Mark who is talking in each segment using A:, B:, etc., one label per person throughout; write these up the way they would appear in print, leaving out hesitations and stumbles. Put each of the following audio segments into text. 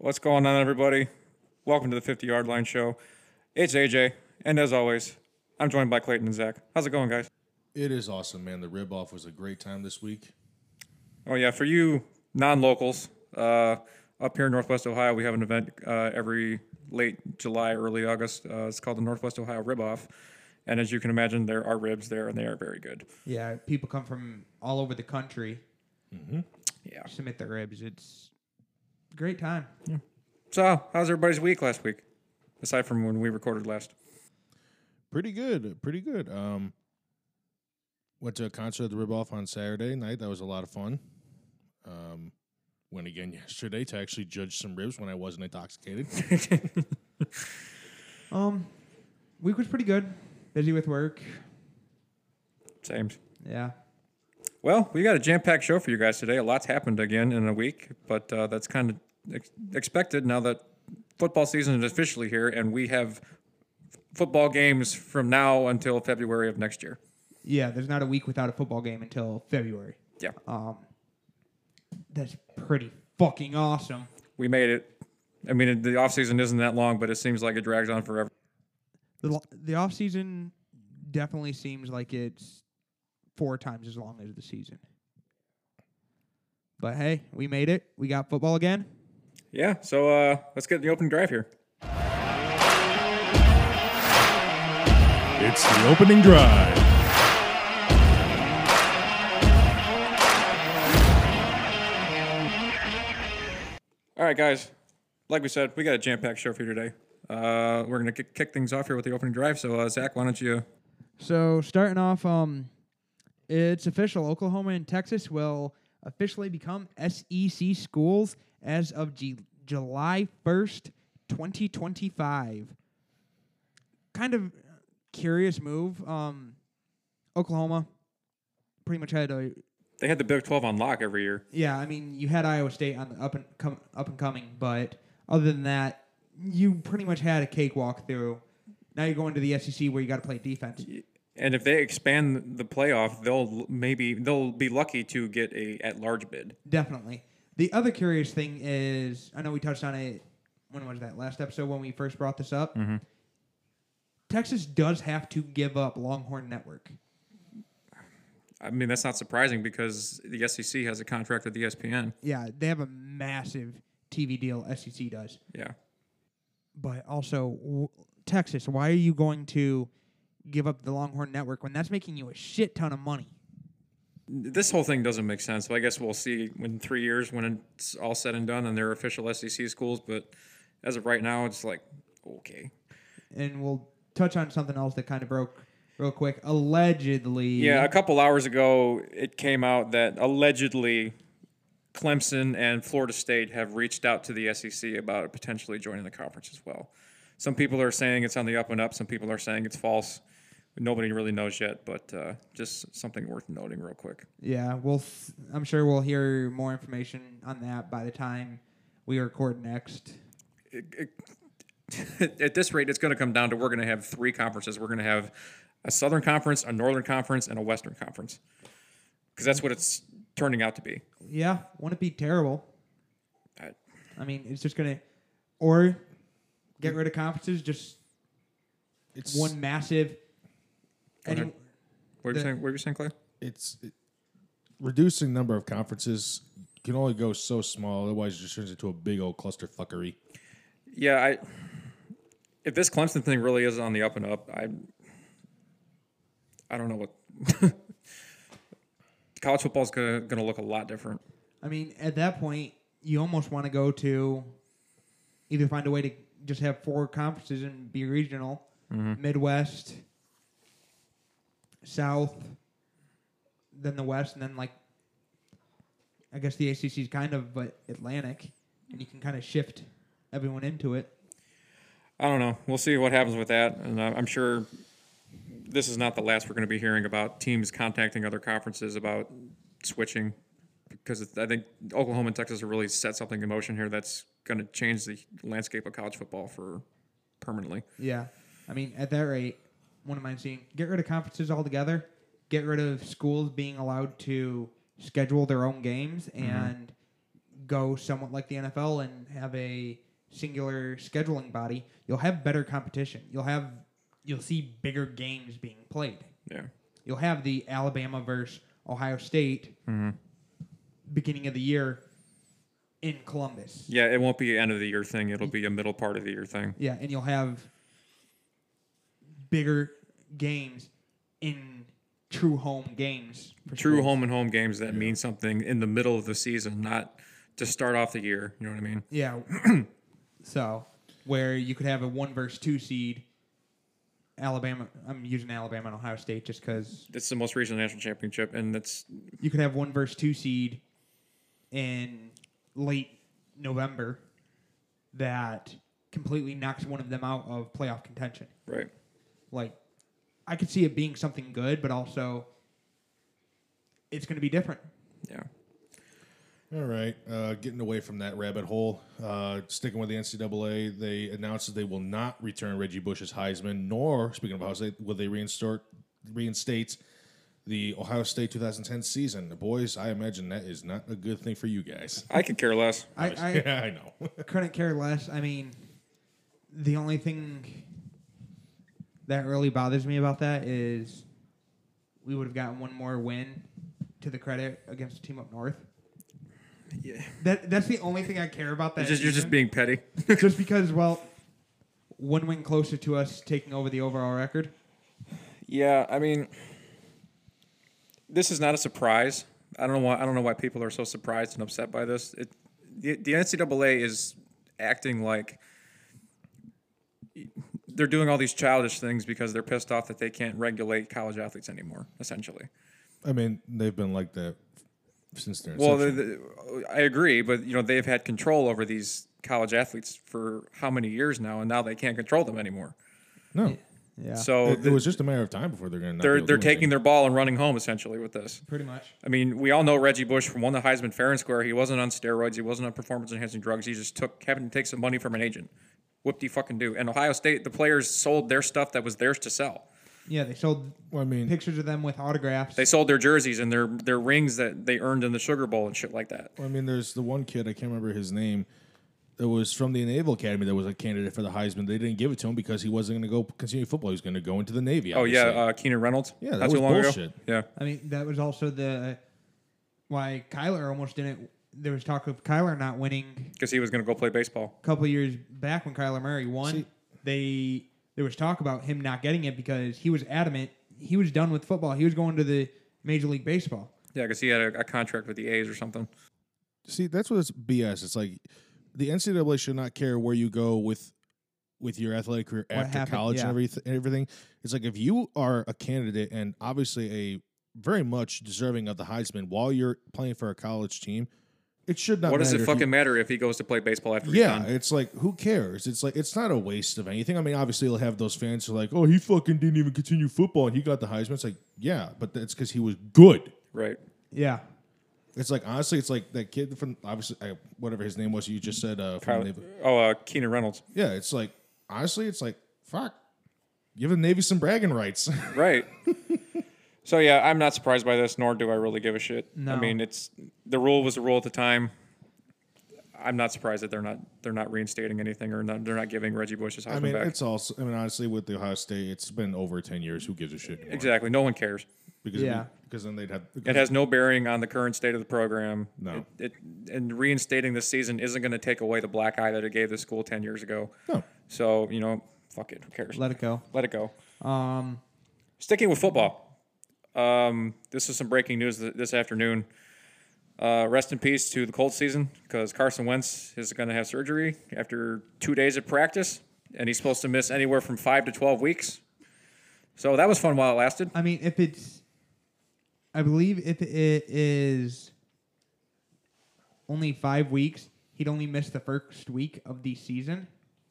A: What's going on, everybody? Welcome to the 50-Yard Line Show. It's AJ, and as always, I'm joined by Clayton and Zach. How's it going, guys?
B: It is awesome, man. The rib off was a great time this week.
A: Oh, yeah, for you non-locals, up here in Northwest Ohio, we have an event every late July, early August. It's called the Northwest Ohio Rib Off. And as you can imagine, there are ribs there, and they are very good.
C: Yeah, people come from all over the country.
A: Yeah.
C: Submit their ribs. It's a great time.
A: So, how's everybody's week last week, aside from when we recorded last?
B: Pretty good. Went to a concert at the Rib Off on Saturday night. That was a lot of fun. Went again yesterday to actually judge some ribs when I wasn't intoxicated.
C: Week was pretty good. Busy with work.
A: Same.
C: Yeah.
A: Well, we got a jam-packed show for you guys today. A lot's happened again in a week, but that's kind of expected now that football season is officially here, and we have football games from now until February of next year.
C: Yeah, there's not a week without a football game until February.
A: Yeah.
C: That's pretty fucking awesome.
A: We made it. I mean, the offseason isn't that long, but it seems like it drags on forever.
C: The off season definitely seems like it's 4 times as long as the season. But hey, we made it. We got football again.
A: Yeah, so let's get the opening drive here.
B: It's the opening drive.
A: All right, guys. Like we said, we got a jam-packed show for you today. We're going to kick things off here with the opening drive. So, Zach, why don't you...
C: So starting off, it's official. Oklahoma and Texas will officially become SEC schools as of July 1st, 2025. Kind of curious move. Oklahoma pretty much had a...
A: They had the Big 12 on lock every year.
C: Yeah, I mean, you had Iowa State on the up and coming, but other than that, you pretty much had a cakewalk through. Now you're going to the SEC where you got to play defense.
A: And if they expand the playoff, they'll be lucky to get a at-large bid.
C: Definitely. The other curious thing is, I know we touched on it, when was that, last episode when we first brought this up?
A: Mm-hmm.
C: Texas does have to give up Longhorn Network.
A: I mean, that's not surprising because the SEC has a contract with ESPN.
C: Yeah, they have a massive TV deal, SEC does.
A: Yeah.
C: But also, Texas, why are you going to give up the Longhorn Network when that's making you a shit ton of money?
A: This whole thing doesn't make sense. So I guess we'll see in 3 years when it's all said and done and they're official SEC schools. But as of right now, it's like, okay.
C: And we'll touch on something else that kind of broke real quick. Allegedly.
A: Yeah, a couple hours ago, it came out that allegedly Clemson and Florida State have reached out to the SEC about potentially joining the conference as well. Some people are saying it's on the up and up. Some people are saying it's false. Nobody really knows yet, but just something worth noting real quick.
C: Yeah, I'm sure we'll hear more information on that by the time we record next.
A: At this rate, it's going to come down to we're going to have 3 conferences. We're going to have a Southern Conference, a Northern Conference, and a Western Conference. Because that's what it's turning out to be.
C: Yeah, wouldn't it be terrible? I mean, it's just going to... Or get rid of conferences, just
B: It's
C: one massive...
A: What were you saying, Clay?
B: Reducing number of conferences can only go so small. Otherwise, it just turns into a big old clusterfuckery.
A: Yeah, if this Clemson thing really is on the up and up, I don't know what college football is going to look a lot different.
C: I mean, at that point, you almost want to go to either find a way to just have 4 conferences and be regional, Midwest, South, then the West, and then I guess the ACC is kind of Atlantic, and you can kind of shift everyone into it.
A: I don't know. We'll see what happens with that, and I'm sure this is not the last we're going to be hearing about teams contacting other conferences about switching, because I think Oklahoma and Texas have really set something in motion here that's going to change the landscape of college football for permanently.
C: Yeah. I mean, at that rate, what am I seeing? Get rid of conferences altogether. Get rid of schools being allowed to schedule their own games and go somewhat like the NFL and have a singular scheduling body, you'll have better competition. You'll see bigger games being played.
A: Yeah.
C: You'll have the Alabama versus Ohio State beginning of the year in Columbus.
A: Yeah, it won't be an end of the year thing. It'll be a middle part of the year thing.
C: Yeah, and you'll have bigger games in true home games. for
A: True
C: schools.
A: home and home games that mean something in the middle of the season, not to start off the year. You know what I mean?
C: Yeah. So, where you could have a 1 versus 2 seed, Alabama. I'm using Alabama and Ohio State just because
A: It's the most recent national championship, and it's
C: you could have 1 versus 2 seed in late November that completely knocks one of them out of playoff contention.
A: right.
C: Like, I could see it being something good, but also it's going to be different.
A: Yeah.
B: All right, getting away from that rabbit hole, sticking with the NCAA, they announced that they will not return Reggie Bush's Heisman, nor, speaking of Ohio State, will they reinstate the Ohio State 2010 season. The boys, I imagine that is not a good thing for you guys.
A: I could care less.
C: I
B: Yeah, I know.
C: couldn't care less. I mean, the only thing that really bothers me about that is we would have gotten one more win to the credit against the team up north.
A: Yeah.
C: That's the only thing I care about. That
A: You're just being petty.
C: just because, well, one win closer to us taking over the overall record.
A: Yeah, I mean, this is not a surprise. I don't know why people are so surprised and upset by this. The NCAA is acting like they're doing all these childish things because they're pissed off that they can't regulate college athletes anymore, essentially.
B: I mean, they've been like that since their
A: Well,
B: inception.
A: I agree, but they've had control over these college athletes for how many years now, and now they can't control them anymore.
B: No.
C: Yeah.
A: So
B: It was just a matter of time before they're going to
A: they're taking their ball and running home essentially with this.
C: pretty much.
A: I mean, we all know Reggie Bush won the Heisman fair and square. He wasn't on steroids. He wasn't on performance-enhancing drugs. He just happened to take some money from an agent. Whoop-de-fucking-do. And Ohio State, the players sold their stuff that was theirs to sell.
C: Yeah, they sold
B: Well, I mean,
C: pictures of them with autographs.
A: They sold their jerseys and their rings that they earned in the Sugar Bowl and shit like that.
B: there's the one kid, I can't remember his name, that was from the Naval Academy that was a candidate for the Heisman. They didn't give it to him because he wasn't going to go continue football. He was going to go into the Navy.
A: Oh,
B: obviously.
A: yeah, Keenan Reynolds.
B: Yeah, that
A: Not
B: was
A: too long
B: bullshit.
A: ago. Yeah.
C: I mean, that was also why Kyler almost didn't. There was talk of Kyler not winning
A: Because he was going to go play baseball.
C: a couple of years back when Kyler Murray won.
B: See-
C: There was talk about him not getting it because he was adamant he was done with football. He was going to the Major League Baseball.
A: Yeah, because he had a contract with the A's or something.
B: See, that's what it's BS. It's like the NCAA should not care where you go with your athletic career after
C: happened,
B: college
C: yeah.
B: and everything. It's like if you are a candidate and obviously a very much deserving of the Heisman while you're playing for a college team, it should not
A: What does
B: matter
A: it
B: if you-
A: fucking matter if he goes to play baseball after he's
B: Yeah,
A: done?
B: it's like, who cares? It's like, it's not a waste of anything. I mean, obviously, you'll have those fans who are like, oh, he fucking didn't even continue football and he got the Heisman. It's like, yeah, but that's because he was good.
A: Right.
C: Yeah.
B: It's like, honestly, it's like that kid from, obviously, whatever his name was, you just said. From the Navy.
A: Keenan Reynolds.
B: Yeah, it's like, honestly, it's like, fuck. Give the Navy some bragging rights.
A: Right. So, yeah, I'm not surprised by this, nor do I really give a shit.
C: No.
A: I mean, the rule was the rule at the time. I'm not surprised that they're not reinstating anything or they're not giving Reggie Bush his Heisman
B: I mean,
A: back.
B: it's also, honestly, with the Ohio State, it's been over 10 years. Who gives a shit anymore?
A: Exactly. No one cares.
C: Yeah.
B: Because then they'd have.
A: It has no bearing on the current state of the program.
B: No.
A: And reinstating this season isn't going to take away the black eye that it gave the school 10 years ago.
B: No.
A: So, fuck it. Who cares?
C: Let it go.
A: Let it go. Sticking with football. This is some breaking news this afternoon. Rest in peace to the Colts season because Carson Wentz is going to have surgery after 2 days of practice, and he's supposed to miss anywhere from 5 to 12 weeks. So that was fun while it lasted.
C: I mean, I believe if it is only 5 weeks, he'd only miss the first week of the season.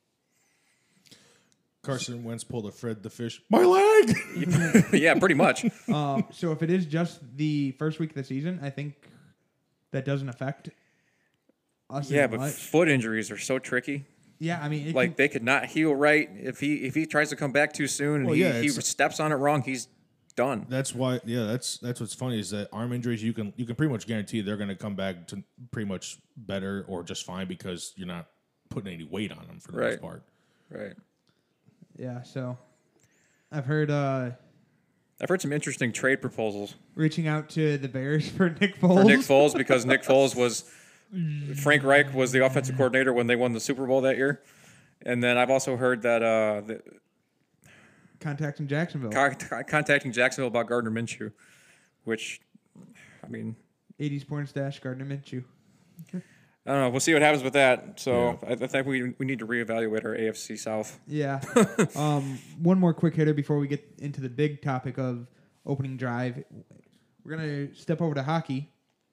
B: Carson Wentz pulled a Fred the Fish. My leg!
A: Yeah, pretty much.
C: So if it is just the first week of the season, I think that doesn't affect us
A: Yeah,
C: as
A: but
C: much.
A: foot injuries are so tricky.
C: Yeah, I mean,
A: They could not heal right if he tries to come back too soon and
B: Well, yeah,
A: he
B: it's-
A: steps on it wrong. He's done.
B: That's why. Yeah, that's what's funny is that arm injuries you can pretty much guarantee they're going to come back to pretty much better or just fine because you're not putting any weight on them for the
A: Right.
B: most part.
A: Right.
C: Yeah, so I've heard
A: I've heard some interesting trade proposals
C: reaching out to the Bears for Nick Foles.
A: for Nick Foles because Nick Foles was Frank Reich was the offensive coordinator when they won the Super Bowl that year, and then I've also heard that
C: Contacting Jacksonville.
A: contacting Jacksonville about Gardner Minshew, which, I mean,
C: 80s porn stash, Gardner Minshew.
A: I don't know. We'll see what happens with that. So I think we need to reevaluate our AFC South.
C: Yeah. One more quick hitter before we get into the big topic of opening drive. We're going to step over to hockey.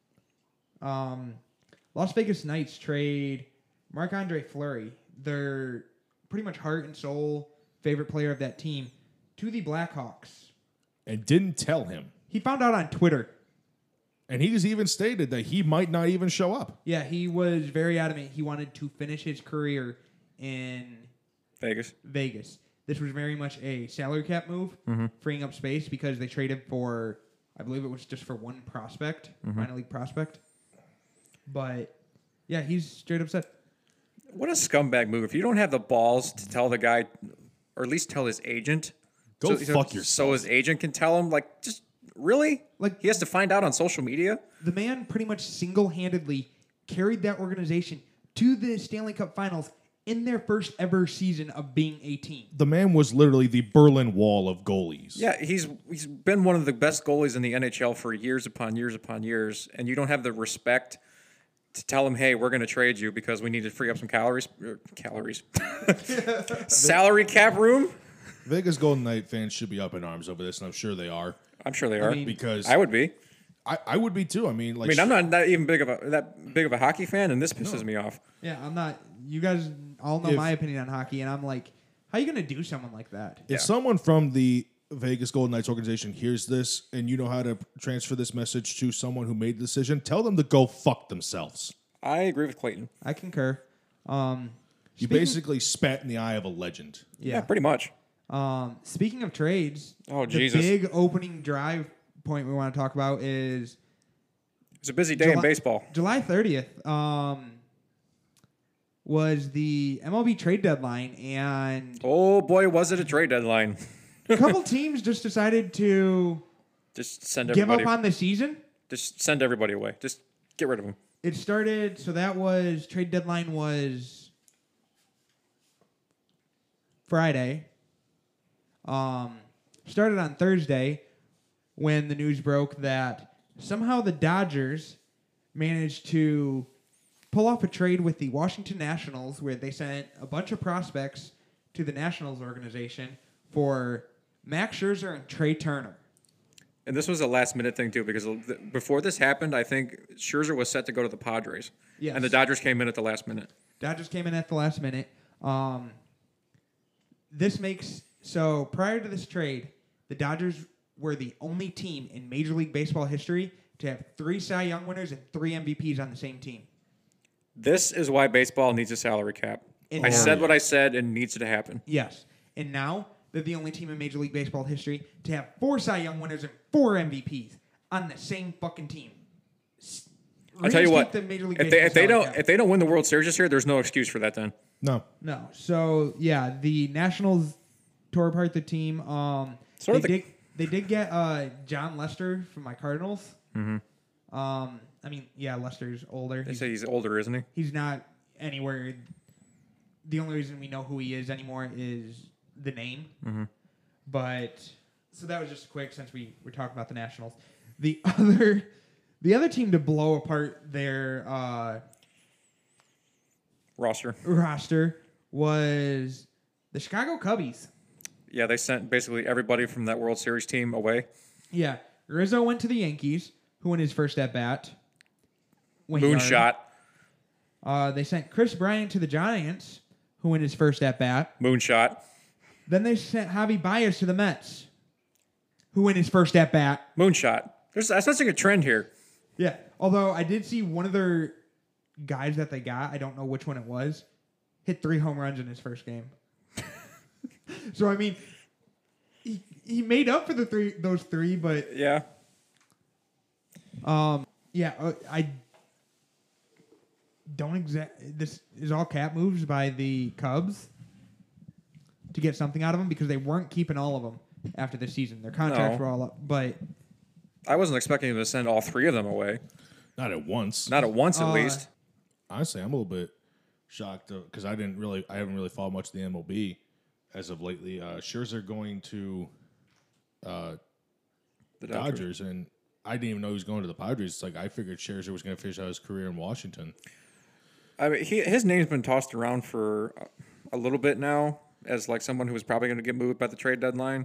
C: Las Vegas Knights trade Marc-Andre Fleury, their pretty much heart and soul favorite player of that team, to the Blackhawks.
B: And didn't tell him.
C: He found out on Twitter.
B: And he's even stated that he might not even show up.
C: Yeah, he was very adamant he wanted to finish his career in
A: Vegas.
C: This was very much a salary cap move, freeing up space because they traded for, I believe it was just for one prospect, minor league prospect. But, yeah, he's straight upset.
A: What a scumbag move. If you don't have the balls to tell the guy, or at least tell his agent.
B: Go fuck yourself.
A: So his agent can tell him, like, just really?
C: Like,
A: he has to find out on social media?
C: The man pretty much single-handedly carried that organization to the Stanley Cup Finals in their first ever season of being a team.
B: The man was literally the Berlin Wall of goalies.
A: Yeah, he's been one of the best goalies in the NHL for years upon years upon years, and you don't have the respect to tell him, hey, we're going to trade you because we need to free up some salary cap room.
B: Vegas Golden Knight fans should be up in arms over this, and I'm sure they are.
A: I'm sure they are.
C: mean,
B: Because
A: I would be.
B: I would be too. I mean, like,
A: I'm not that even big of a hockey fan, and this pisses me off.
C: Yeah, I'm not. You guys all know my opinion on hockey, and I'm like, how are you going to do someone like that?
B: if someone from the Vegas Golden Knights organization hears this and you know how to transfer this message to someone who made the decision, tell them to go fuck themselves.
A: I agree with Clayton.
C: I concur.
B: You basically spat in the eye of a legend.
A: Yeah, pretty much.
C: Speaking of trades,
A: Oh,
C: the
A: Jesus.
C: big opening drive point we want to talk about is
A: It's a busy day in baseball.
C: July 30th. Was the MLB trade deadline, and
A: Oh boy, was it a trade deadline?
C: a couple teams just decided to
A: Just send
C: give
A: everybody.
C: up on the season.
A: Just send everybody away. Just get rid of them.
C: It started, so that was, trade deadline was Friday. Started on Thursday when the news broke that somehow the Dodgers managed to pull off a trade with the Washington Nationals where they sent a bunch of prospects to the Nationals organization for Max Scherzer and Trey Turner.
A: And this was a last minute thing too, because before this happened, I think Scherzer was set to go to the Padres.
C: Yes.
A: And the Dodgers came in at the last minute.
C: Dodgers came in at the last minute. This makes, so prior to this trade, the Dodgers were the only team in Major League Baseball history to have 3 Cy Young winners and 3 MVPs on the same team.
A: This is why baseball needs a salary cap.
C: And
A: I
C: now-
A: said what I said and needs to happen.
C: Yes. And now they're the only team in Major League Baseball history to have 4 Cy Young winners and 4 MVPs on the same fucking team.
A: I'll tell you what,
C: Reinstate the Major League
A: if
C: Baseball salary
A: they
C: cap.
A: if they don't win the World Series this year, there's no excuse for that then.
B: No.
C: No. So yeah, the Nationals tore apart the team.
A: Sort of
C: They did get John Lester from my Cardinals. Mm-hmm. I mean, yeah, Lester's older.
A: They say he's older, isn't he?
C: He's not anywhere. The only reason we know who he is anymore is the name. Mm-hmm. But so that was just quick since we were talking about the Nationals. The other team to blow apart their roster was the Chicago Cubbies.
A: Yeah, they sent basically everybody from that World Series team away.
C: Yeah, Rizzo went to the Yankees, who won his first at bat.
A: Moonshot.
C: They sent Chris Bryant to the Giants, who won his first at bat.
A: Moonshot.
C: Then they sent Javi Baez to the Mets, who won his first at bat.
A: Moonshot. That's not a trend here.
C: Yeah, although I did see one of their guys that they got, I don't know which one it was, hit 3 home runs in his first game. So, I mean, he made up for those three, but
A: Yeah.
C: I don't this is all cap moves by the Cubs to get something out of them because they weren't keeping all of them after the season. Their contracts
A: No.
C: were all up, but
A: I wasn't expecting him to send all three of them away.
B: Not at once.
A: Not at once, at least.
B: Honestly, I'm a little bit shocked because I haven't really followed much of the MLB as of lately. Scherzer going to
A: The
B: Dodgers, and I didn't even know he was going to the Padres. It's like I figured Scherzer was going to finish out his career in Washington.
A: I mean, his name's been tossed around for a little bit now as like someone who was probably going to get moved by the trade deadline.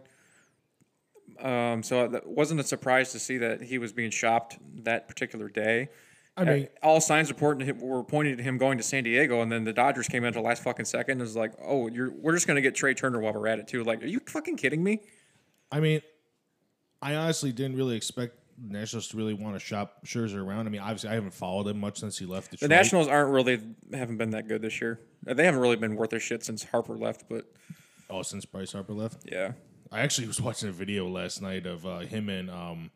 A: So that wasn't a surprise to see that he was being shopped that particular day.
B: I mean,
A: all signs were pointing to him going to San Diego, and then the Dodgers came in at the last fucking second and was like, "Oh, we're just going to get Trey Turner while we're at it too." Like, are you fucking kidding me?
B: I mean, I honestly didn't really expect the Nationals to really want to shop Scherzer around. I mean, obviously, I haven't followed him much since he left
A: The
B: Detroit.
A: Nationals haven't been that good this year. They haven't really been worth their shit since Harper left, but
B: Since Bryce Harper left.
A: yeah.
B: I actually was watching a video last night of him and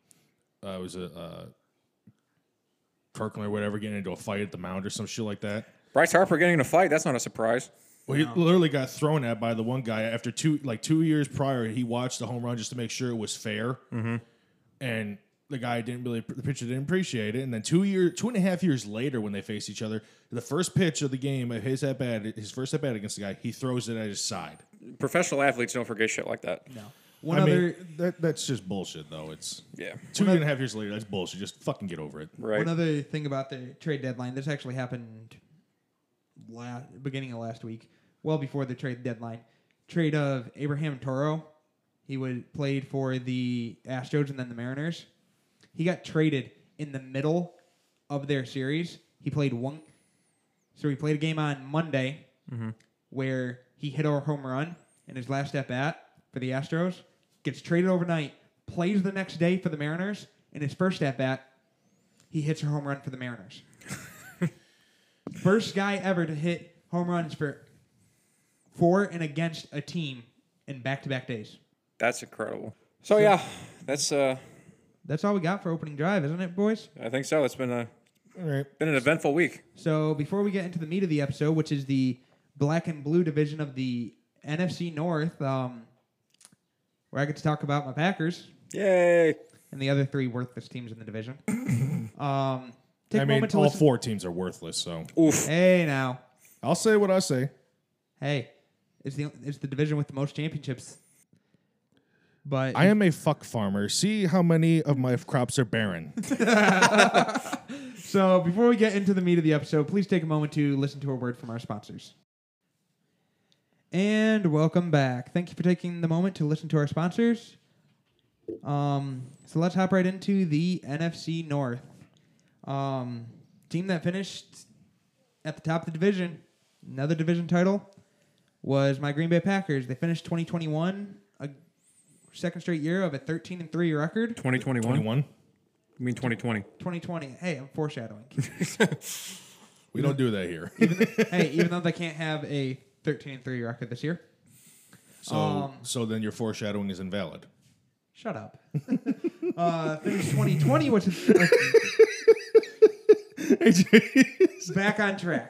B: Kirkland or whatever getting into a fight at the mound or some shit like that.
A: Bryce Harper getting in a fight, that's not a surprise.
B: Well, he literally got thrown at by the one guy after 2 years prior. He watched the home run just to make sure it was fair, and the pitcher didn't appreciate it. And then 2.5 years later, when they faced each other, the first pitch of the game, his first at bat against the guy, he throws it at his side.
A: Professional athletes don't forget shit like that.
C: no.
B: That's just bullshit, though. It's
A: Yeah.
B: 2.5 years later. That's bullshit. Just fucking get over it.
A: Right.
C: One other thing about the trade deadline, this actually happened beginning of last week, well before the trade deadline. Trade of Abraham Toro. He played for the Astros and then the Mariners. He got traded in the middle of their series. He played a game on Monday where he hit a home run in his last at bat for the Astros, gets traded overnight, plays the next day for the Mariners. In his first at bat, he hits a home run for the Mariners. First guy ever to hit home runs for and against a team in back-to-back days.
A: That's incredible. So yeah, that's
C: That's all we got for opening drive, isn't it, boys?
A: I think so. It's been
B: All right.
A: an eventful week.
C: So before we get into the meat of the episode, which is the black and blue division of the NFC North, where I get to talk about my Packers
A: Yay.
C: and the other three worthless teams in the division. Take
B: I
C: a
B: mean,
C: moment to
B: all
C: listen.
B: 4 teams are worthless, so
A: Oof.
C: Hey, now.
B: I'll say what I say.
C: Hey, it's the division with the most championships. But
B: I am a fuck farmer. See how many of my crops are barren.
C: So before we get into the meat of the episode, please take a moment to listen to a word from our sponsors. And welcome back. Thank you for taking the moment to listen to our sponsors. So let's hop right into the NFC North. Team that finished at the top of the division, another division title, was my Green Bay Packers. They finished 2021, a second straight year of a 13-3 record.
A: 2021?
B: 21.
A: I mean 2020.
C: 2020. Hey, I'm foreshadowing.
B: We don't do that here.
C: Even though they can't have a 13-3 record this year.
B: So then your foreshadowing is invalid.
C: Shut up. Finished 2020, which is back on track.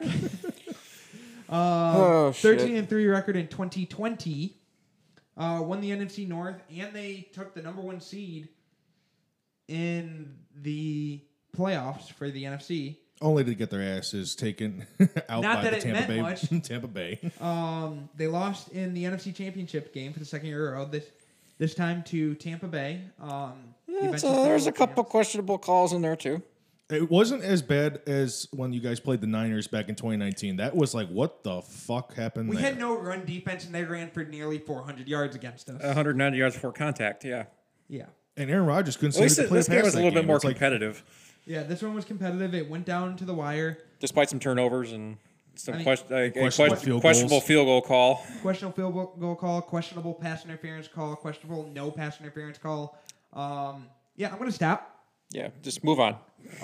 C: 13-3 record in 2020. Won the NFC North, and they took the number 1 seed in the playoffs for the NFC.
B: Only to get their asses taken out
C: Not
B: by
C: that
B: the
C: it
B: Tampa
C: meant
B: Bay.
C: much.
B: Tampa Bay.
C: They lost in the NFC Championship game for the second year in a row. This time to Tampa Bay.
A: There's a couple questionable calls in there too.
B: It wasn't as bad as when you guys played the Niners back in 2019. That was like, what the fuck happened
C: We
B: there?
C: had no run defense, and they ran for nearly 400 yards against us.
A: 190 yards before contact, yeah.
C: Yeah.
B: And Aaron Rodgers couldn't
A: At
B: seem
A: least
B: to play
A: this
B: past
A: game was a
B: that
A: little bit
B: game.
A: more
B: It's like,
A: competitive,
C: Yeah, this one was competitive. It went down to the wire.
A: despite some turnovers and some
B: questionable field
A: questionable
B: goals.
A: field goal call.
C: Questionable field goal call, questionable pass interference call, questionable no pass interference call. Yeah, I'm going to stop.
A: Yeah, just move on.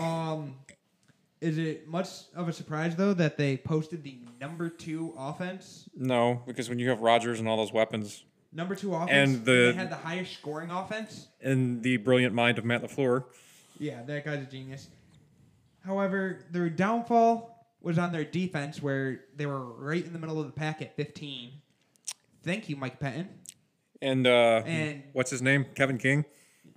C: Is it much of a surprise, though, that they posted the number 2 offense?
A: No, because when you have Rodgers and all those weapons,
C: Number 2 offense.
A: And
C: they had the highest scoring offense.
A: And the brilliant mind of Matt LaFleur.
C: Yeah, that guy's a genius. However, their downfall was on their defense, where they were right in the middle of the pack at 15. Thank you, Mike Pettin.
A: And what's his name? Kevin King?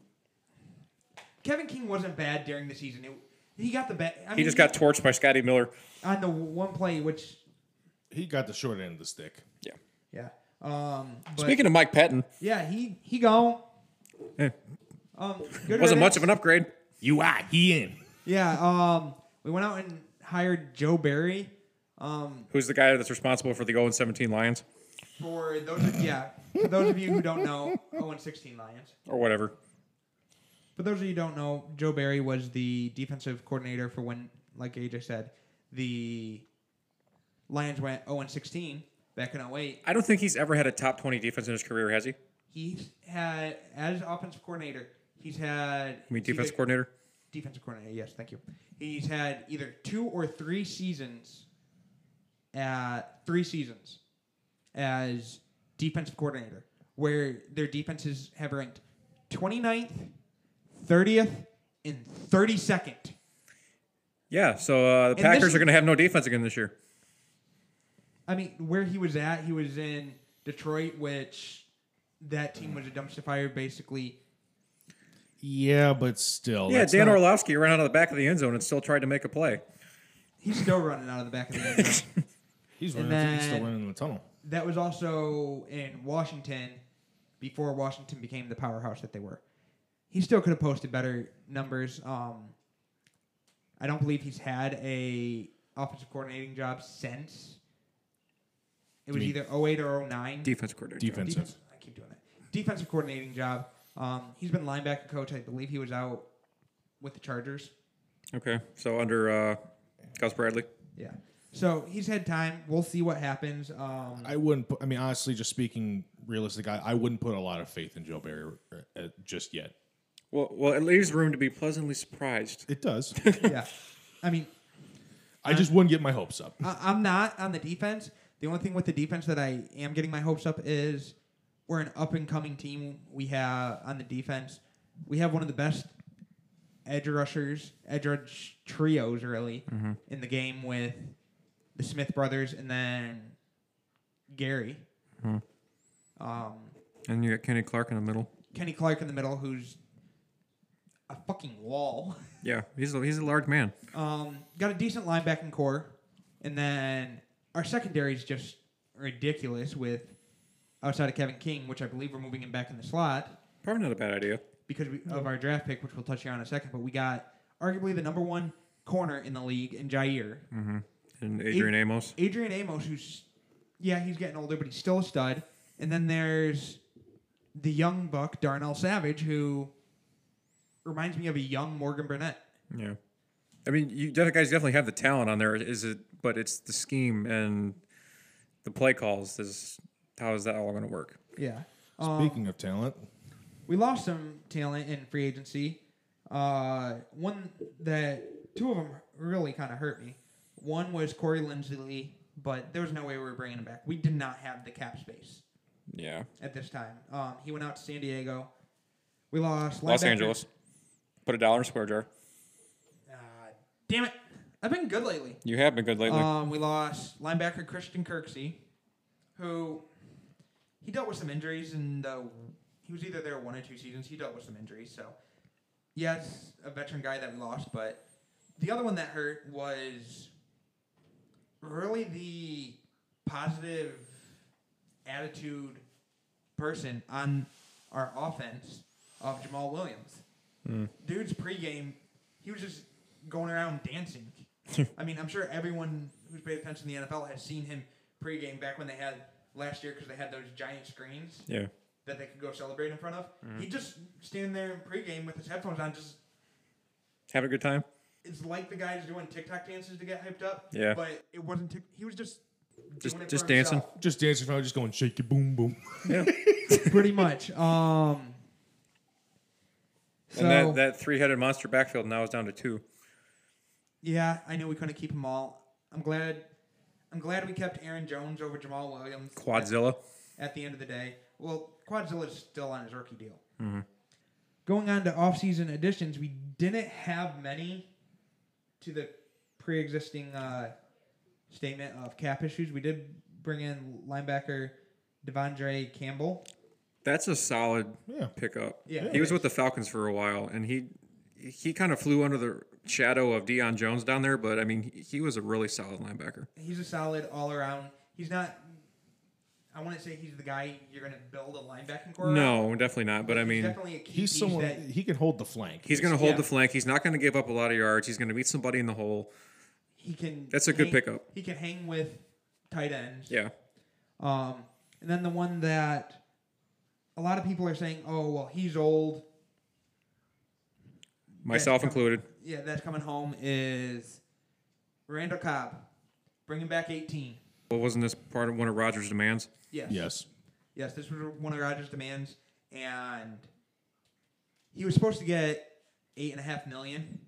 C: Kevin King wasn't bad during the season. He got the bad.
A: He just got torched by Scotty Miller.
C: On the one play, which...
B: He got the short end of the stick.
A: Yeah.
C: Yeah. But,
A: Speaking of Mike Pettin.
C: yeah, he gone.
A: Eh,
C: Good
A: wasn't much
C: riddance.
A: of an upgrade.
B: He in.
C: Yeah. We went out and hired Joe Barry.
A: Who's the guy that's responsible for the 0-17 Lions?
C: For those of you who don't know, 0-16 Lions.
A: Or whatever.
C: For those of you who don't know, Joe Barry was the defensive coordinator for when, like AJ said, the Lions went 0-16 back in 08.
A: I don't think he's ever had a top 20 defense in his career, has he?
C: He's had, as offensive coordinator, he's had...
A: You mean defense coordinator?
C: Defensive coordinator, yes, thank you. He's had either 2 or 3 seasons as defensive coordinator, where their defenses have ranked 29th, 30th, and 32nd.
A: Yeah, so the
C: And
A: Packers
C: this-
A: are going to have no defense again this year.
C: I mean, where he was at, he was in Detroit, which that team was a dumpster fire, basically.
B: Yeah, but still.
A: Yeah,
B: that's
A: Dan
B: not-
A: Orlovsky ran out of the back of the end zone and still tried to make a play.
C: He's still running out of the back of the end zone.
B: He's
C: And
B: running. He's still
C: then-
B: running in the tunnel.
C: That was also in Washington before Washington became the powerhouse that they were. He still could have posted better numbers. I don't believe he's had a offensive coordinating job since. It was
B: mean-
C: either 08 or 09.
A: Defense coordinator.
B: Defensive.
C: I keep doing that. Defensive coordinating job. He's been linebacker coach. I believe he was out with the Chargers.
A: Okay, so under Gus Bradley.
C: Yeah. So he's had time. We'll see what happens.
B: I wouldn't put, I mean, honestly, just speaking realistic, I wouldn't put a lot of faith in Joe Barry just yet.
A: Well, it leaves room to be pleasantly surprised.
B: It does.
C: Yeah. I mean,
B: I just wouldn't get my hopes up.
C: I'm not on the defense. The only thing with the defense that I am getting my hopes up is we're an up-and-coming team. We have, on the defense, we have one of the best edge rushers, edge rush trios, really, in the game with the Smith brothers and then Gary.
A: And you got Kenny Clark in the middle.
C: Kenny Clark in the middle, who's a fucking wall.
A: Yeah, he's a large man.
C: Got a decent linebacking core. And then our secondary is just ridiculous with outside of Kevin King, which I believe we're moving him back in the slot
A: Probably not a bad idea.
C: because of our draft pick, which we'll touch on in a second. But we got arguably the number 1 corner in the league in Jair.
A: And Adrian Amos.
C: Adrian Amos, who's, he's getting older, but he's still a stud. And then there's the young buck, Darnell Savage, who reminds me of a young Morgan Burnett.
A: Yeah. I mean, you guys definitely have the talent on there. But it's the scheme and the play calls. How is that all going to work?
C: Yeah.
B: Speaking of talent,
C: We lost some talent in free agency. Two of them really kind of hurt me. One was Corey Linsley, but there was no way we were bringing him back. We did not have the cap space
A: Yeah.
C: at this time. He went out to San Diego. We lost
A: Los
C: linebacker-
A: Angeles. Put $1 in a square jar.
C: Damn it. I've been good lately.
A: You have been good lately.
C: We lost linebacker Christian Kirksey, who he dealt with some injuries, and he was either there 1 or 2 seasons. He dealt with some injuries, so yes, a veteran guy that we lost. But the other one that hurt was really the positive attitude person on our offense of Jamal Williams. Dude's pregame, he was just going around dancing. I mean, I'm sure everyone who's paid attention to the NFL has seen him pregame back when they had last year because they had those giant screens
A: Yeah.
C: that they could go celebrate in front of. He just standing there in pregame with his headphones on, just
A: Have a good time.
C: it's like the guys doing TikTok dances to get hyped up.
A: Yeah.
C: But it wasn't. He was just doing it
A: Just
C: for
A: dancing.
C: himself,
B: just dancing around, just going shake it, boom, boom.
A: Yeah.
C: pretty much. So
A: And that 3-headed monster backfield now is down to 2.
C: yeah, I knew we couldn't keep them all. I'm glad we kept Aaron Jones over Jamal Williams.
A: Quadzilla.
C: at the end of the day. Well, Quadzilla is still on his rookie deal. Going on to offseason additions, we didn't have many to the pre-existing statement of cap issues. We did bring in linebacker Devondre Campbell.
A: That's a solid
B: Yeah.
A: pickup.
C: Yeah,
A: he was
C: it
A: with the Falcons for a while, and he kind of flew under the shadow of Deion Jones down there, but I mean, he was a really solid linebacker.
C: He's a solid all-around. He's not. I wouldn't say he's the guy you're going to build a linebacking core around.
A: No, definitely not. But I
C: He's
A: mean,
C: definitely a key
B: He's
C: piece
B: someone
C: that
B: he can hold the flank.
A: he's going to hold
C: Yeah.
A: the flank. He's not going to give up a lot of yards. He's going to meet somebody in the hole.
C: he can.
A: That's a good
C: hang-
A: pickup.
C: He can hang with tight ends.
A: Yeah.
C: And then the one that a lot of people are saying, oh, well, he's old.
A: Myself
C: That's
A: included.
C: Yeah, that's coming home is Randall Cobb. Bringing back 18.
A: Well, wasn't this part of one of Rogers' demands?
C: Yes.
B: Yes.
C: Yes, this was one of Rogers' demands. And he was supposed to get $8.5 million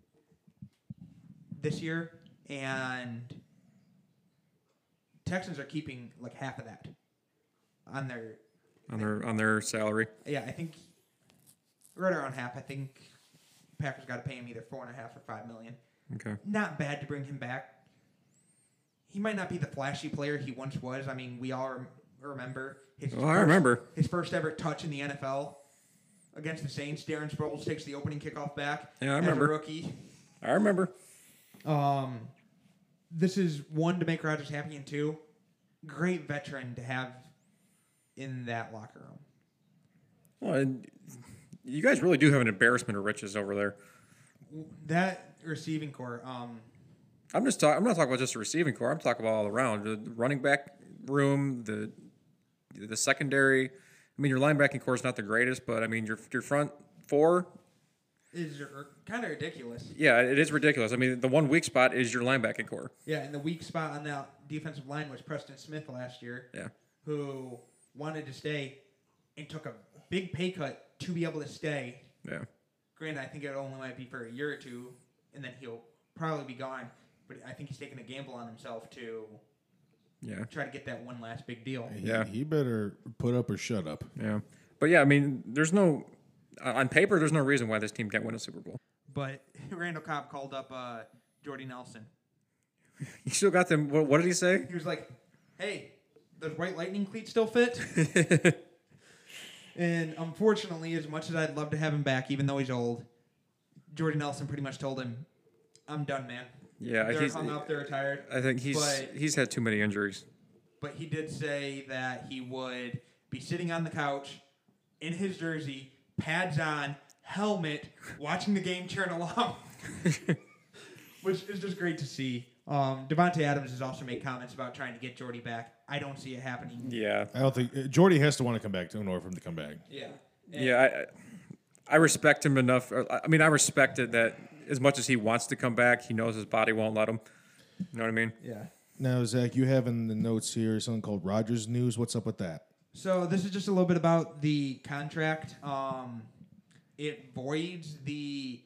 C: this year. And Texans are keeping like half of that on their.
A: On their salary.
C: Yeah, I think right around half. I think Packers got to pay him either $4.5 or $5 million.
A: Okay.
C: Not bad to bring him back. He might not be the flashy player he once was. I mean, we all remember his.
A: Oh, I remember.
C: His first ever touch in the NFL against the Saints. Darren Sproles takes the opening kickoff back.
A: Yeah, I
C: as
A: remember.
C: a rookie.
A: I remember.
C: This is one to make Rodgers happy, and two, great veteran to have in that locker room.
A: Well, and you guys really do have an embarrassment of riches over there.
C: That receiving core.
A: I'm not talking about just the receiving core. I'm talking about all around the running back room, the secondary. I mean, your linebacking core is not the greatest, but I mean, your front four.
C: Is kind of ridiculous.
A: Yeah, it is ridiculous. I mean, the one weak spot is your linebacking core.
C: Yeah, and the weak spot on that defensive line was Preston Smith last year.
A: Yeah.
C: Who wanted to stay and took a big pay cut to be able to stay.
A: Yeah.
C: Granted, I think it only might be for a year or two, and then he'll probably be gone. But I think he's taking a gamble on himself to
A: Yeah.
C: try to get that one last big deal.
A: Yeah.
B: He better put up or shut up.
A: Yeah. But yeah, I mean, there's no on paper. There's no reason why this team can't win a Super Bowl.
C: But Randall Cobb called up Jordy Nelson.
A: You still got them. What did he say?
C: He was like, "Hey, those white lightning cleats still fit?" And unfortunately, as much as I'd love to have him back, even though he's old, Jordy Nelson pretty much told him, "I'm done, man."
A: Yeah,
C: They're hung up. They're retired.
A: I think
C: But-
A: he's had too many injuries.
C: But he did say that he would be sitting on the couch in his jersey, pads on, helmet, watching the game churn along, which is just great to see. Devontae Adams has also made comments about trying to get Jordy back. I don't see it happening.
A: Yeah.
B: I don't think Jordy has to want to come back in order for him to come back.
C: Yeah. And
A: Yeah, I respect him enough. I mean, I respected that as much as he wants to come back, he knows his body won't let him. You know what I mean?
C: Yeah.
B: Now, Zach, you have in the notes here something called Rogers News. What's up with that?
C: So this is just a little bit about the contract. It voids the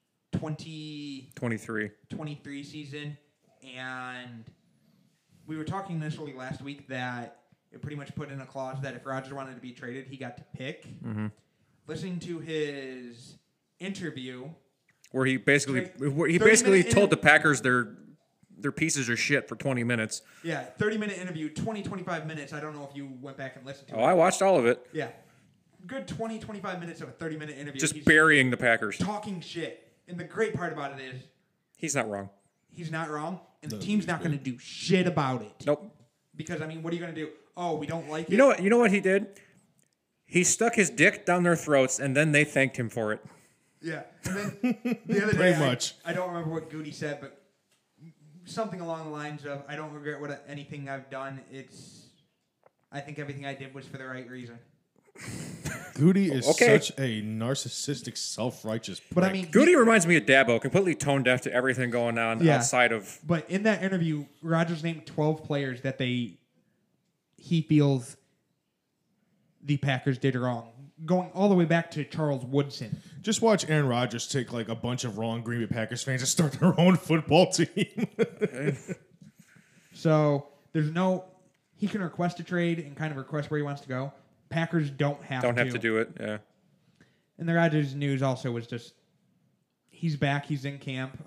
C: 2023
A: 23.
C: season, and we were talking initially last week that it pretty much put in a clause that if Rodgers wanted to be traded, he got to pick.
A: Mm-hmm.
C: Listening to his interview,
A: Where he basically
C: Like,
A: where he
C: 30
A: basically
C: minute
A: told the Packers they're pieces of shit for 20 minutes.
C: yeah, 30-minute interview, 25 minutes. I don't know if you went back and listened to
A: Oh,
C: it.
A: I watched all of it.
C: Yeah. Good 25 minutes of a 30-minute interview.
A: Just
C: He's
A: burying the Packers.
C: talking shit. And the great part about it is
A: He's not wrong.
C: he's not wrong, and the
B: No,
C: team's
B: he's
C: not going to do shit about it.
A: Nope.
C: Because, I mean, what are you going to do? Oh, we don't like it?
A: You know what he did? He stuck his dick down their throats, and then they thanked him for it.
C: Yeah. And then the other day,
B: Pretty much.
C: I don't remember what Goody said, but something along the lines of, I don't regret anything I've done. I think everything I did was for the right reason.
B: Goody is
A: Okay.
B: such a narcissistic, self-righteous prick.
C: But, I mean,
A: Goody reminds me of Dabo, completely tone deaf to everything going on
C: Yeah.
A: outside of.
C: But in that interview, Rodgers named 12 players that he feels the Packers did wrong, going all the way back to Charles Woodson.
B: Just watch Aaron Rodgers take like a bunch of wrong Green Bay Packers fans and start their own football team.
C: So there's no he can request a trade and kind of request where he wants to go. Packers don't have
A: to do it. Yeah.
C: And the Rodgers news also was just he's back, he's in camp.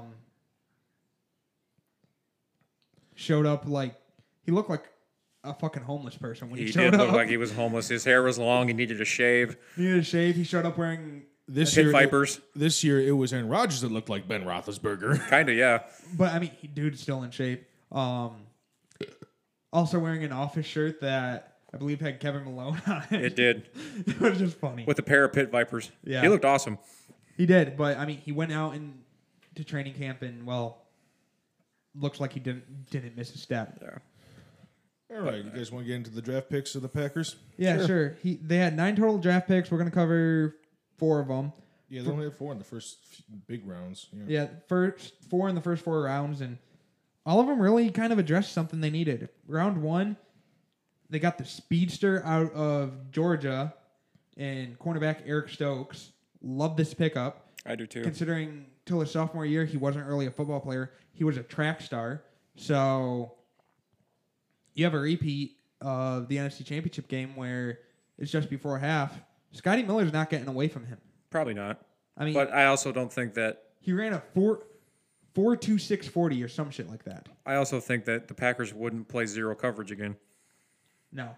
C: Showed up like he looked like a fucking homeless person when he
A: He
C: showed
A: did
C: up.
A: look like he was homeless. His hair was long. He needed a shave.
C: He needed a shave. He showed up wearing,
B: This
A: Pit
B: year,
A: Vipers.
B: this year it was Aaron Rodgers that looked like Ben Roethlisberger.
A: Kind of, yeah.
C: but I mean, dude's still in shape. Also wearing an office shirt that I believe had Kevin Malone on it.
A: It did.
C: It was just funny.
A: With a pair of Pit Vipers.
C: Yeah.
A: He looked awesome.
C: He did, but I mean, he went out to training camp and looks like he didn't miss a step.
A: Yeah.
B: All right, you guys want to get into the draft picks of the Packers?
C: Yeah, sure. They had 9 total draft picks. We're gonna cover 4 of them.
B: Yeah, they only had 4 in the first big rounds. Yeah.
C: Yeah, first 4 in the first 4 rounds, and all of them really kind of addressed something they needed. Round 1, they got the speedster out of Georgia and cornerback Eric Stokes. Love this pickup.
A: I do too.
C: Considering till his sophomore year, he wasn't really a football player. He was a track star. So you have a repeat of the NFC Championship game where it's just before half. Scotty Miller's not getting away from him.
A: Probably not.
C: I mean,
A: But I also don't think that.
C: he ran a 4.26 40 or some shit like that.
A: I also think that the Packers wouldn't play zero coverage again.
C: No.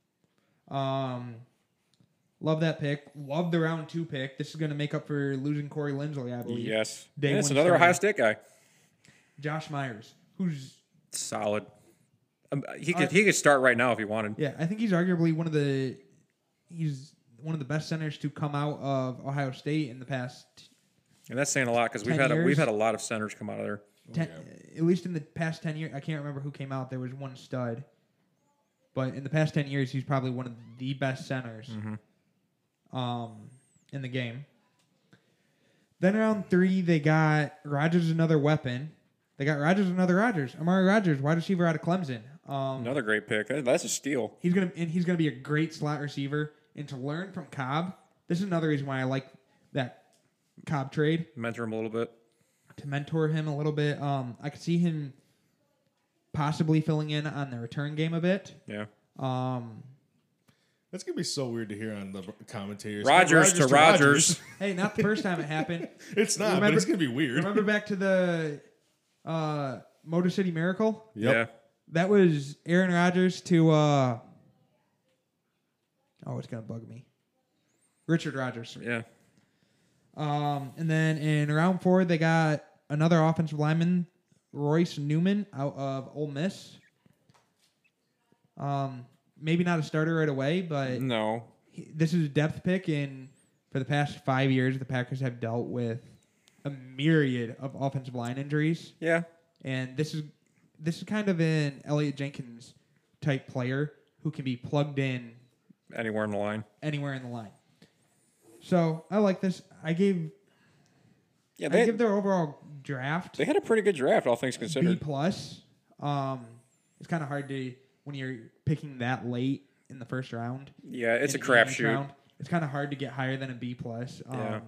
C: Love that pick. Love the round 2 pick. This is going to make up for losing Corey Lindsley, I believe.
A: Yes.
C: Day
A: And it's
C: one
A: another
C: starter.
A: Ohio State guy.
C: Josh Myers, who's
A: Solid. He could start right now if he wanted.
C: yeah, I think he's arguably one of the best centers to come out of Ohio State in the past
A: And that's saying a lot because we've
C: 10
A: we've
C: years.
A: had a lot of centers come out of there.
C: 10, at least in the past 10 years. I can't remember who came out. There was one stud. But in the past 10 years, he's probably one of the best centers in the game. Then round 3, they got Rodgers, another weapon. They got Rodgers, another Rodgers. Amari Rodgers, wide receiver out of Clemson.
A: Another great pick. That's a steal.
C: He's gonna be a great slot receiver. And to learn from Cobb, this is another reason why I like that Cobb trade.
A: Mentor him a little bit.
C: To mentor him a little bit. I could see him possibly filling in on the return game a bit.
A: Yeah.
B: That's going to be so weird to hear on the commentators.
A: Rodgers to Rodgers.
C: Hey, not the first time it happened.
B: It's not, but
C: Remember-
B: it's going to be weird.
C: Remember back to the Motor City Miracle?
B: Yep.
A: Yeah.
C: That was Aaron Rodgers to it's gonna bug me. Richard Rodgers.
A: Yeah.
C: And then in round 4 they got another offensive lineman, Royce Newman out of Ole Miss. Maybe not a starter right away, but
A: No.
C: this is a depth pick, and for the past 5 years, the Packers have dealt with a myriad of offensive line injuries,
A: Yeah.
C: and this is kind of an Elliott Jenkins type player who can be plugged in
A: Anywhere in the line.
C: anywhere in the line. So I like this. I give
A: Yeah.
C: their overall draft
A: They had a pretty good draft, all things
C: B
A: considered.
C: plus. It's kind of hard to when you're picking that late in the first round.
A: Yeah, it's a
C: in each
A: crapshoot.
C: round. It's kind of hard to get higher than a B plus.
A: Yeah.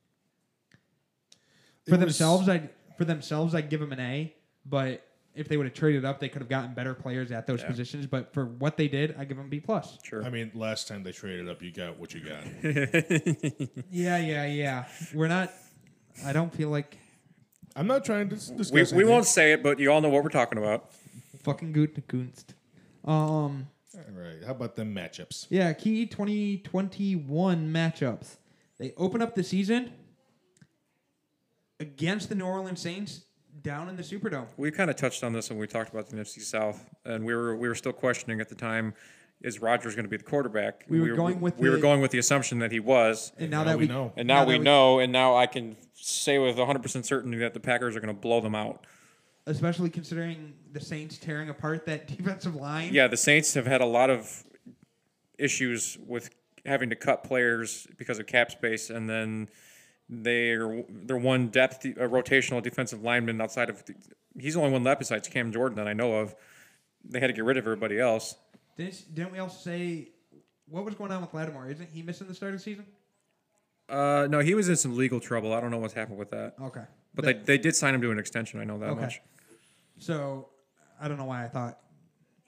C: For
B: It was-
C: themselves, I'd give them an A. But if they would have traded up, they could have gotten better players at those
A: Yeah.
C: positions. But for what they did, I give them B plus.
A: Sure.
B: I mean, last time they traded up, you got what you got.
C: Yeah. We're not. I don't feel like
B: I'm not trying to discuss
A: we
B: anything.
A: won't say it, but you all know what we're talking about.
C: fucking Gute Gunst.
B: All right, how about them matchups?
C: Yeah, key 2021 matchups. They open up the season against the New Orleans Saints down in the Superdome.
A: We kind of touched on this when we talked about the NFC South, and we were still questioning at the time: is Rodgers going to be the quarterback?
C: We were going with
A: the assumption that he was,
C: And now
B: Now
C: that
B: we
C: we
B: know.
A: and now we
C: that
A: know, and now I can say with 100% certainty that the Packers are going to blow them out.
C: especially considering the Saints tearing apart that defensive line.
A: Yeah, the Saints have had a lot of issues with having to cut players because of cap space, and then they're one depth rotational defensive lineman outside of he's the only one left besides Cam Jordan that I know of. They had to get rid of everybody else.
C: Didn't we also say what was going on with Lattimore? Isn't he missing the start of the season?
A: No, he was in some legal trouble. I don't know what's happened with that.
C: Okay.
A: But they did sign him to an extension. I know that
C: Okay.
A: much.
C: So I don't know why I thought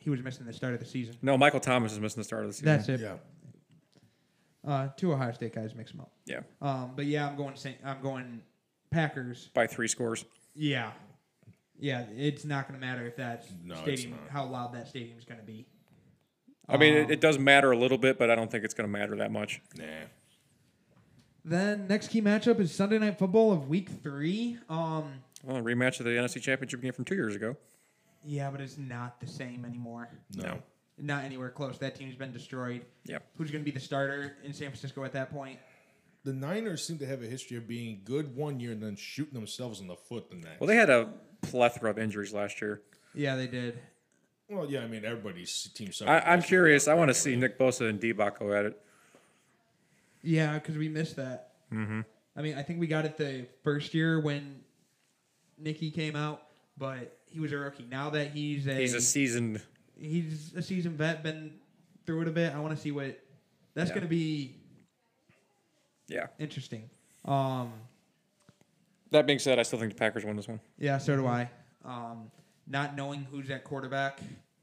C: he was missing the start of the season.
A: No, Michael Thomas is missing the start of the season.
C: That's it.
B: Yeah.
C: Two Ohio State guys mix them up.
A: Yeah,
C: But yeah, I'm going Packers.
A: by 3 scores.
C: Yeah, it's not going to matter if that
B: No, it's
C: stadium,
B: not.
C: how loud that stadium's going to be.
A: I mean, it does matter a little bit, but I don't think it's going to matter that much.
B: Nah.
C: Then next key matchup is Sunday Night Football of Week 3.
A: Well, a rematch of the NFC Championship game from 2 years ago.
C: Yeah, but it's not the same anymore.
B: No.
C: Not anywhere close. That team's been destroyed.
A: Yep.
C: Who's going to be the starter in San Francisco at that point?
B: The Niners seem to have a history of being good one year and then shooting themselves in the foot the next.
A: Well, they had a plethora of injuries last year.
C: Yeah, they did.
B: Well, yeah, I mean, everybody's team sucks.
A: I'm curious. I want to see Nick Bosa and D-Bach go at it.
C: Yeah, because we missed that. Mm-hmm. I mean, I think we got it the first year when Nicky came out, but he was a rookie. Now that he's a
A: seasoned.
C: he's a seasoned vet, been through it a bit. I want to see what that's
A: Yeah.
C: going to be
A: Yeah.
C: interesting.
A: That being said, I still think the Packers won this one.
C: Yeah, so do I. Not knowing who's at quarterback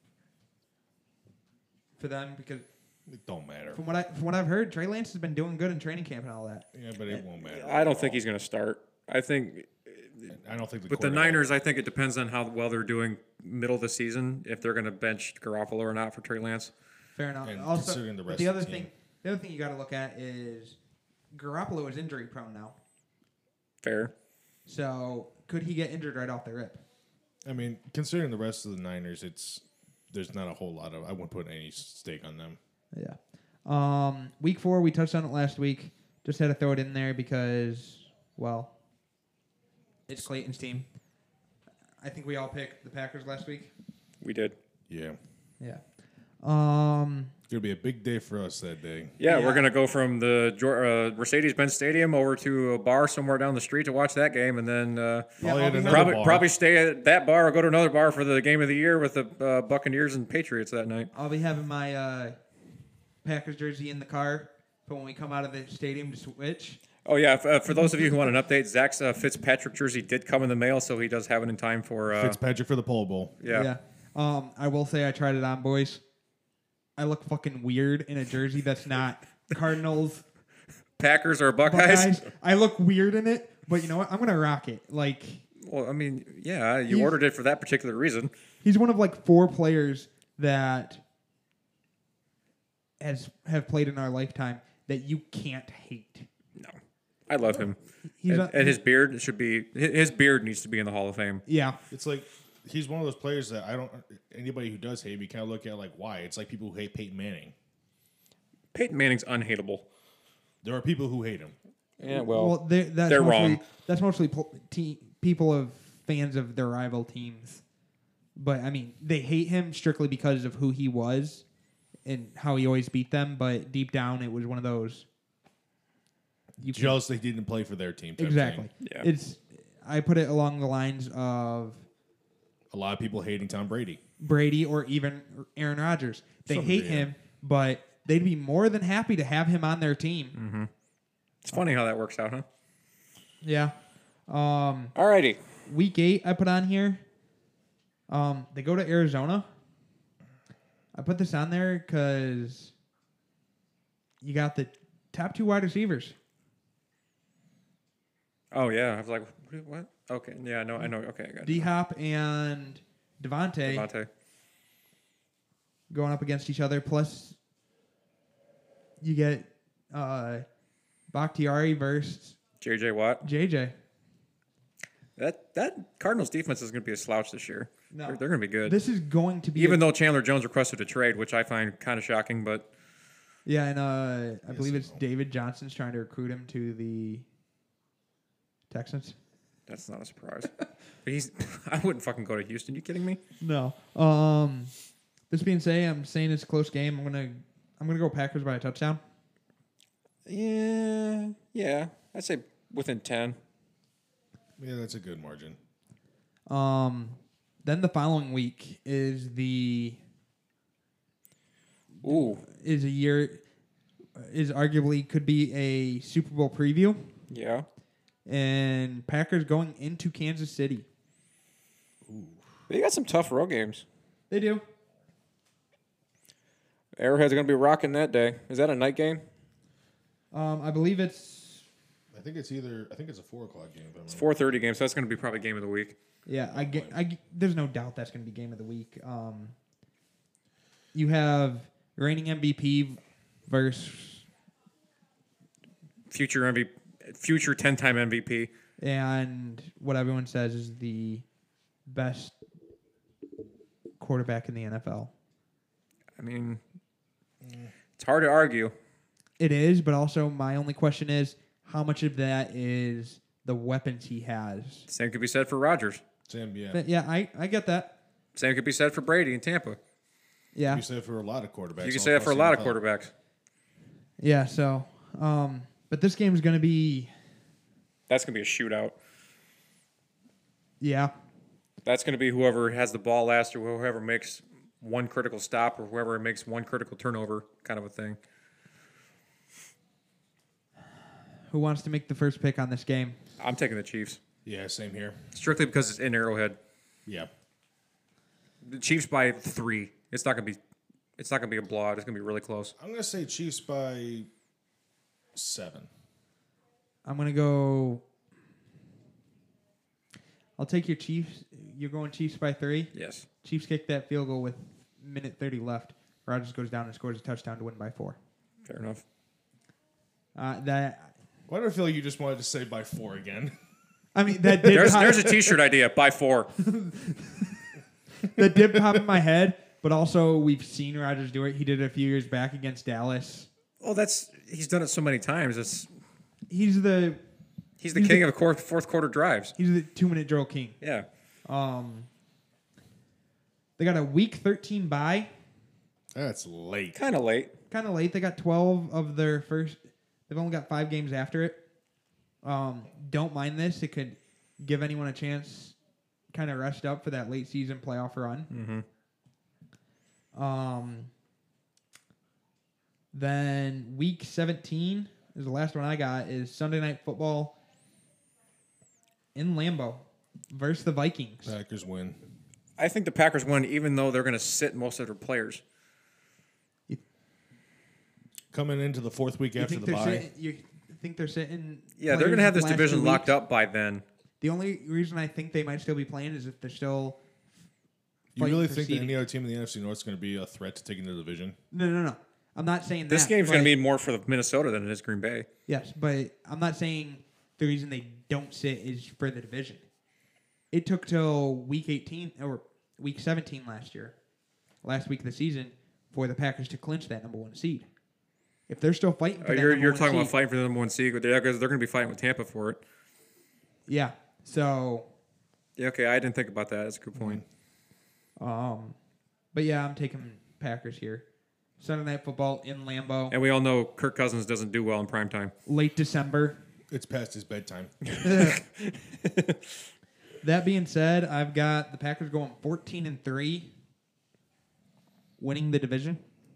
C: for them, because
B: It don't matter.
C: from what I've heard, Trey Lance has been doing good in training camp and all that.
B: Yeah, but it won't matter.
A: I don't think he's going to start. I think
B: I don't think
A: with the
B: quarterback-
A: Niners, I think it depends on how well they're doing middle of the season, if they're going to bench Garoppolo or not for Trey Lance.
C: Fair enough.
B: And
C: Also,
B: considering the
C: but
B: rest
C: the
B: of
C: other
B: the
C: thing,
B: team.
C: the other thing you got to look at is Garoppolo is injury prone now.
A: Fair.
C: So could he get injured right off the rip?
B: I mean, considering the rest of the Niners, there's not a whole lot of. I wouldn't put any stake on them.
C: Yeah. Week 4, we touched on it last week. Just had to throw it in there because, well, it's Clayton's team. I think we all picked the Packers last week.
A: We did.
B: Yeah,
C: Yeah.
B: it's gonna be a big day for us that day.
A: Yeah,
C: Yeah.
A: we're going to go from the Mercedes-Benz Stadium over to a bar somewhere down the street to watch that game, and then
B: Probably
C: I'll
B: at
C: be
B: another
C: having-
B: bar.
A: probably stay at that bar or go to another bar for the game of the year with the Buccaneers and Patriots that night.
C: I'll be having my Packers jersey in the car for when we come out of the stadium to switch.
A: Oh, yeah. For those of you who want an update, Zach's Fitzpatrick jersey did come in the mail, so he does have it in time for.
B: Fitzpatrick for the Polo Bowl.
A: Yeah.
C: I will say I tried it on, boys. I look fucking weird in a jersey that's not Cardinals,
A: Packers or Buckeyes?
C: Buckeyes. I look weird in it, but you know what? I'm gonna rock it. Like
A: Well, I mean, yeah, you
C: He's-
A: ordered it for that particular reason.
C: he's one of like 4 players that have played in our lifetime that you can't hate.
A: No. I love him.
C: He's
A: And his beard his beard needs to be in the Hall of Fame.
C: yeah.
B: It's like he's one of those players that I don't. Anybody who does hate him, you kind of look at like why. It's like people who hate Peyton Manning.
A: Peyton Manning's unhateable.
B: There are people who hate him.
A: Yeah,
C: Well, that's
A: they're
C: mostly,
A: wrong.
C: That's mostly people of fans of their rival teams. But I mean, they hate him strictly because of who he was and how he always beat them. But deep down, it was one of those. You can-
B: Jealous they didn't play for their team. type
C: exactly.
B: thing.
A: Yeah.
C: I put it along the lines of
B: A lot of people hating Tom Brady.
C: Brady or even Aaron Rodgers. They
B: Some
C: hate
B: degree, yeah.
C: him, but they'd be more than happy to have him on their team.
A: It's funny how that works out, huh?
C: Yeah.
A: Alrighty.
C: Week 8, I put on here. They go to Arizona. I put this on there because you got the top 2 wide receivers.
A: Oh, yeah. I was like, what? Okay. Yeah, no, I know. Okay, I got it.
C: D Hop and Devontae
A: Devontae.
C: going up against each other. Plus, you get Bakhtiari versus
A: J.J. Watt.
C: JJ.
A: That Cardinals defense is going to be a slouch this year.
C: No.
A: They're going to be good.
C: This is going to be
A: Even though Chandler Jones requested a trade, which I find kind of shocking, but
C: yeah, and I believe it's David Johnson's trying to recruit him to the Texans.
A: that's not a surprise. But I wouldn't fucking go to Houston. You kidding me?
C: No. This being said, I'm saying it's a close game. I'm gonna go Packers by a touchdown.
A: Yeah. I'd say within 10.
B: Yeah, that's a good margin.
C: Then the following week is
A: Ooh.
C: arguably could be a Super Bowl preview,
A: Yeah.
C: and Packers going into Kansas City.
A: They got some tough road games.
C: They do.
A: Arrowhead's going to be rocking that day. Is that a night game?
C: I believe it's
B: I think it's a 4 o'clock game.
A: It's 4:30 game, so that's going to be probably game of the week.
C: yeah. There's no doubt that's going to be game of the week. You have reigning MVP versus
A: Future 10-time MVP.
C: and what everyone says is the best quarterback in the NFL.
A: I mean, it's hard to argue.
C: It is, but also my only question is how much of that is the weapons he has.
A: Same could be said for Rodgers.
B: Sam, yeah.
C: But yeah, I get that.
A: Same could be said for Brady in Tampa.
C: Yeah,
B: You say it for a lot of quarterbacks.
A: You can
B: all
A: say that for a
B: across
A: lot
B: the
A: of
B: NFL.
A: quarterbacks.
C: yeah. So, but this game is going to be
A: That's going to be a shootout.
C: yeah.
A: That's going to be whoever has the ball last or whoever makes one critical stop or whoever makes one critical turnover kind of a thing.
C: Who wants to make the first pick on this game?
A: I'm taking the Chiefs.
B: Yeah, same here.
A: Strictly because it's in Arrowhead.
B: Yeah.
A: The Chiefs by 3. It's not going to be a blowout. It's going to be really close.
B: I'm going to say Chiefs by 7.
C: I'm going to go. I'll take your Chiefs. You're going Chiefs by 3.
A: Yes.
C: Chiefs kick that field goal with minute 30 left. Rodgers goes down and scores a touchdown to win by 4.
A: Fair enough.
C: That
B: Why do I feel like you just wanted to say by 4 again?
C: I mean that did
A: There's a T-shirt idea by 4.
C: that did pop in my head, but also we've seen Rodgers do it. He did it a few years back against Dallas.
A: Well, he's done it so many times.
C: He's the
A: He's the king of fourth quarter drives.
C: he's the 2-minute drill king.
A: Yeah.
C: They got a week 13 bye.
B: That's late.
A: Kind of late.
C: Kind of late. They got 12 of their first. They've only got 5 games after it. Don't mind this. It could give anyone a chance, kind of rest up for that late season playoff run.
A: Mm-hmm.
C: Then week 17 is the last one I got. Is Sunday Night Football in Lambeau versus the Vikings.
B: Packers win.
A: I think the Packers win, even though they're going to sit most of their players.
B: Coming into the 4th week after the bye.
C: You think they're sitting?
A: Yeah, they're going to have this
C: players the last
A: division
C: 2
A: locked
C: weeks?
A: up by then.
C: The only reason I think they might still be playing is if they're still.
B: You really
C: fighting for
B: think that
C: seeding.
B: any other team in the NFC North is going to be a threat to taking the division?
C: No. I'm not saying
A: This
C: that.
A: game's going to
C: but-
A: be more for Minnesota than it is Green Bay.
C: Yes, but I'm not saying the reason they don't sit is for the division. It took till week 18 or week 17 last week of the season, for the Packers to clinch that number 1 seed. If they're still fighting for that
A: You're
C: number 1
A: talking
C: seed,
A: about fighting for the number 1 seed, but they're going to be fighting with Tampa for it.
C: yeah. So,
A: Yeah, okay, I didn't think about that. That's a good point.
C: but yeah, I'm taking Packers here. Sunday Night Football in Lambeau,
A: And we all know Kirk Cousins doesn't do well in primetime.
C: late December.
B: It's past his bedtime.
C: That being said, I've got the Packers going 14-3, winning the division.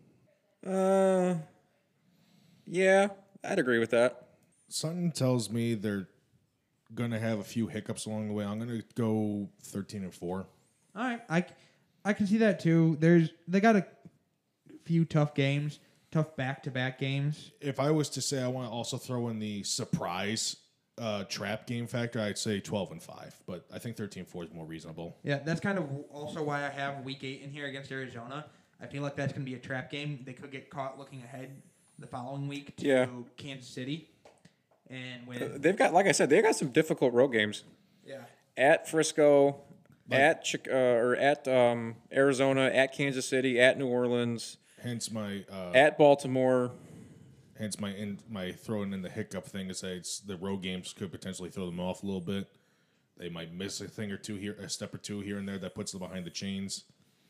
A: Yeah, I'd agree with that.
B: Something tells me they're going to have a few hiccups along the way. I'm going to go 13-4.
C: All right, I can see that too. They got a few tough games, tough back-to-back games.
B: If I was to say I want to also throw in the surprise trap game factor, I'd say 12-5. But I think 13-4 is more reasonable.
C: Yeah, that's kind of also why I have Week 8 in here against Arizona. I feel like that's going to be a trap game. They could get caught looking ahead the following week to Kansas City, and with
A: They've got, like I said, they've got some difficult road games. At Frisco, at Arizona, at Kansas City, at New Orleans,
B: Hence my
A: at Baltimore.
B: my throwing in the hiccup thing is that it's the road games could potentially throw them off a little bit. They might miss a thing or two here, a step or two here and there that puts them behind the chains.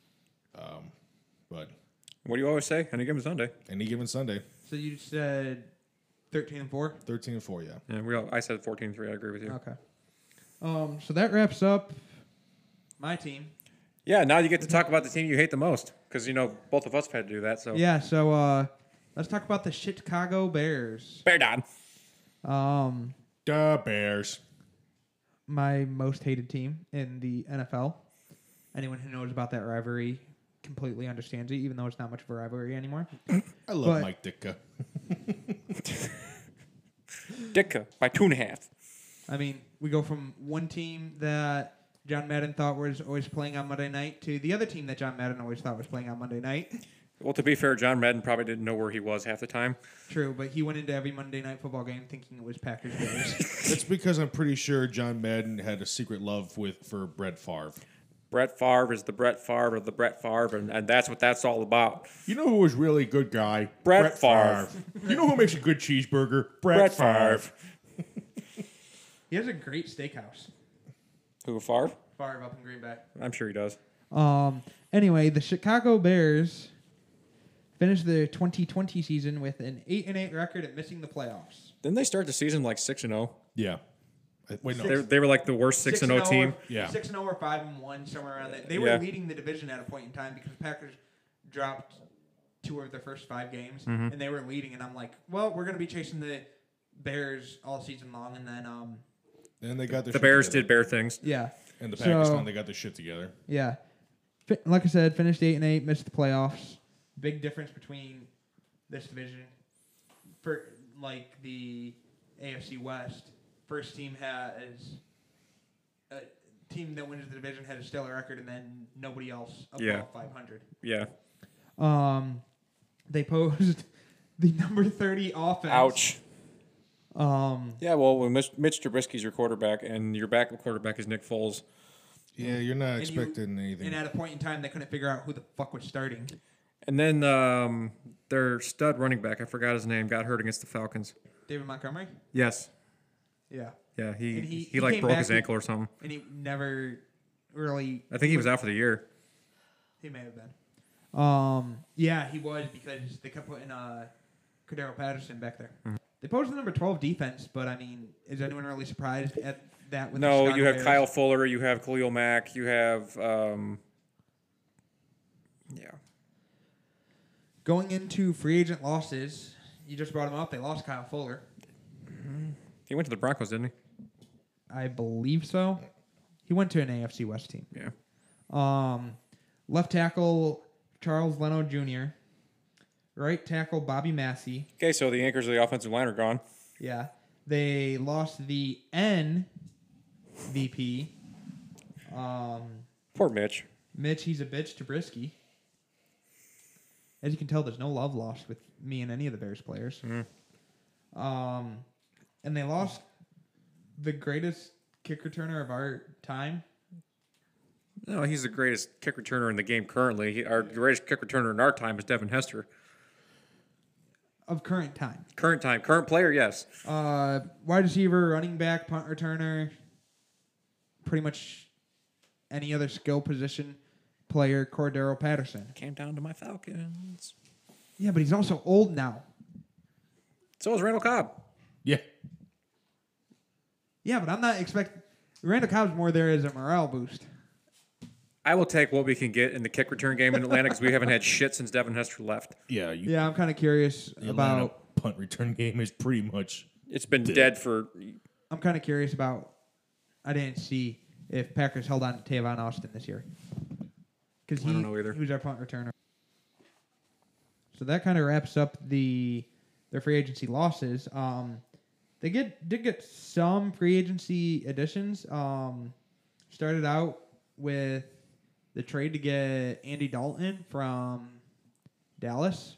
B: But
A: What do you always say? Any given Sunday.
B: any given Sunday,
C: so you said 13-4.
B: 13-4, yeah.
A: Yeah, I said 14-3. I agree with you.
C: Okay. So that wraps up my team.
A: Yeah, now you get to talk about the team you hate the most because both of us have had to do that. So
C: Yeah. So let's talk about the Chicago Bears.
A: Bear down.
B: The Bears.
C: My most hated team in the NFL. Anyone who knows about that rivalry completely understands it, even though it's not much of a rivalry anymore.
B: I love
C: But-
B: Mike Ditka.
A: Ditka by 2.5.
C: I mean, we go from one team that John Madden thought was always playing on Monday night to the other team that John Madden always thought was playing on Monday night.
A: Well, to be fair, John Madden probably didn't know where he was half the time.
C: True, but he went into every Monday night football game thinking it was Packers Bears.
B: That's because I'm pretty sure John Madden had a secret love for Brett Favre.
A: Brett Favre is the Brett Favre of the Brett Favre, and that's what that's all about.
B: You know who was really a good guy?
A: Brett Favre.
B: You know who makes a good cheeseburger?
A: Brett Favre.
C: He has a great steakhouse.
A: Who, Favre?
C: Favre up in Green Bay.
A: I'm sure he does.
C: Anyway, the Chicago Bears finished their 2020 season with an 8-8 record and missing the playoffs.
A: Didn't they start the season like 6-0?
B: Yeah. Wait, no.
A: They were like the worst 6-0 team.
B: Yeah.
C: 6-0 or 5-1, somewhere around there. They
A: Yeah.
C: were leading the division at a point in time because Packers dropped 2 of their first 5 games,
A: Mm-hmm.
C: and they were leading. And I'm like, well, we're going to be chasing the Bears all season long, and then
B: And they got their
A: The
B: shit
A: Bears
B: together.
A: did bear things.
C: yeah,
B: And the Packers
C: So-
B: finally got their shit together.
C: yeah. Like I said, finished 8-8, missed the playoffs. Big difference between this division for like the AFC West. First team has a team that wins the division had a stellar record, and then nobody else above
A: Yeah.
C: 500.
A: Yeah.
C: They posed the number 30 offense.
A: Ouch.
C: Um,
A: Yeah, well, when Mitch Trubisky's your quarterback and your backup quarterback is Nick Foles.
B: Yeah, you're not
C: And you-
B: expecting anything.
C: and at a point in time, they couldn't figure out who the fuck was starting.
A: And then their stud running back, I forgot his name, got hurt against the Falcons.
C: David Montgomery?
A: Yes.
C: Yeah.
A: Yeah, he
C: And he
A: like
C: came
A: broke
C: back
A: his
C: to-
A: ankle or something.
C: And he never really.
A: I think he was out for the year.
C: He may have been. Yeah, he was because they kept putting Cordero Patterson back there.
A: Mm-hmm.
C: They posed the number 12 defense, but I mean, is anyone really surprised at that? With the
A: No,
C: Chicago
A: you have
C: Bears?
A: Kyle Fuller, you have Khalil Mack, you have yeah.
C: Going into free agent losses, you just brought him up. They lost Kyle Fuller.
A: He went to the Broncos, didn't he?
C: I believe so. He went to an AFC West team.
A: Yeah.
C: Left tackle Charles Leno Jr. Right tackle Bobby Massey.
A: Okay, so the anchors of the offensive line are gone.
C: Yeah. They lost the NVP.
A: Poor Mitch.
C: Mitch, he's a bitch to Brisky. As you can tell, there's no love lost with me and any of the Bears players. And they lost the greatest kick returner of our time.
A: No, he's the greatest kick returner in the game currently. Our greatest kick returner in our time is Devin Hester.
C: Of current time.
A: Current player, yes.
C: Wide receiver, running back, punt returner, pretty much any other skill position player, Cordero Patterson.
A: Came down to my Falcons.
C: Yeah, but he's also old now.
A: So is Randall Cobb.
B: Yeah.
C: Yeah, but I'm not expecting... Randall Cobb's more there as a morale boost.
A: I will take what we can get in the kick return game in Atlanta because we haven't had shit since Devin Hester left.
B: Yeah.
C: Yeah, I'm kind of curious
B: The Atlanta
C: about...
B: punt return game is pretty much.
A: It's been dead for.
C: I'm kind of curious about... I didn't see if Packers held on to Tavon Austin this year. Because
A: I don't know either.
C: He was our punt returner. So that kind of wraps up their free agency losses. They did get some free agency additions. Started out with the trade to get Andy Dalton from Dallas.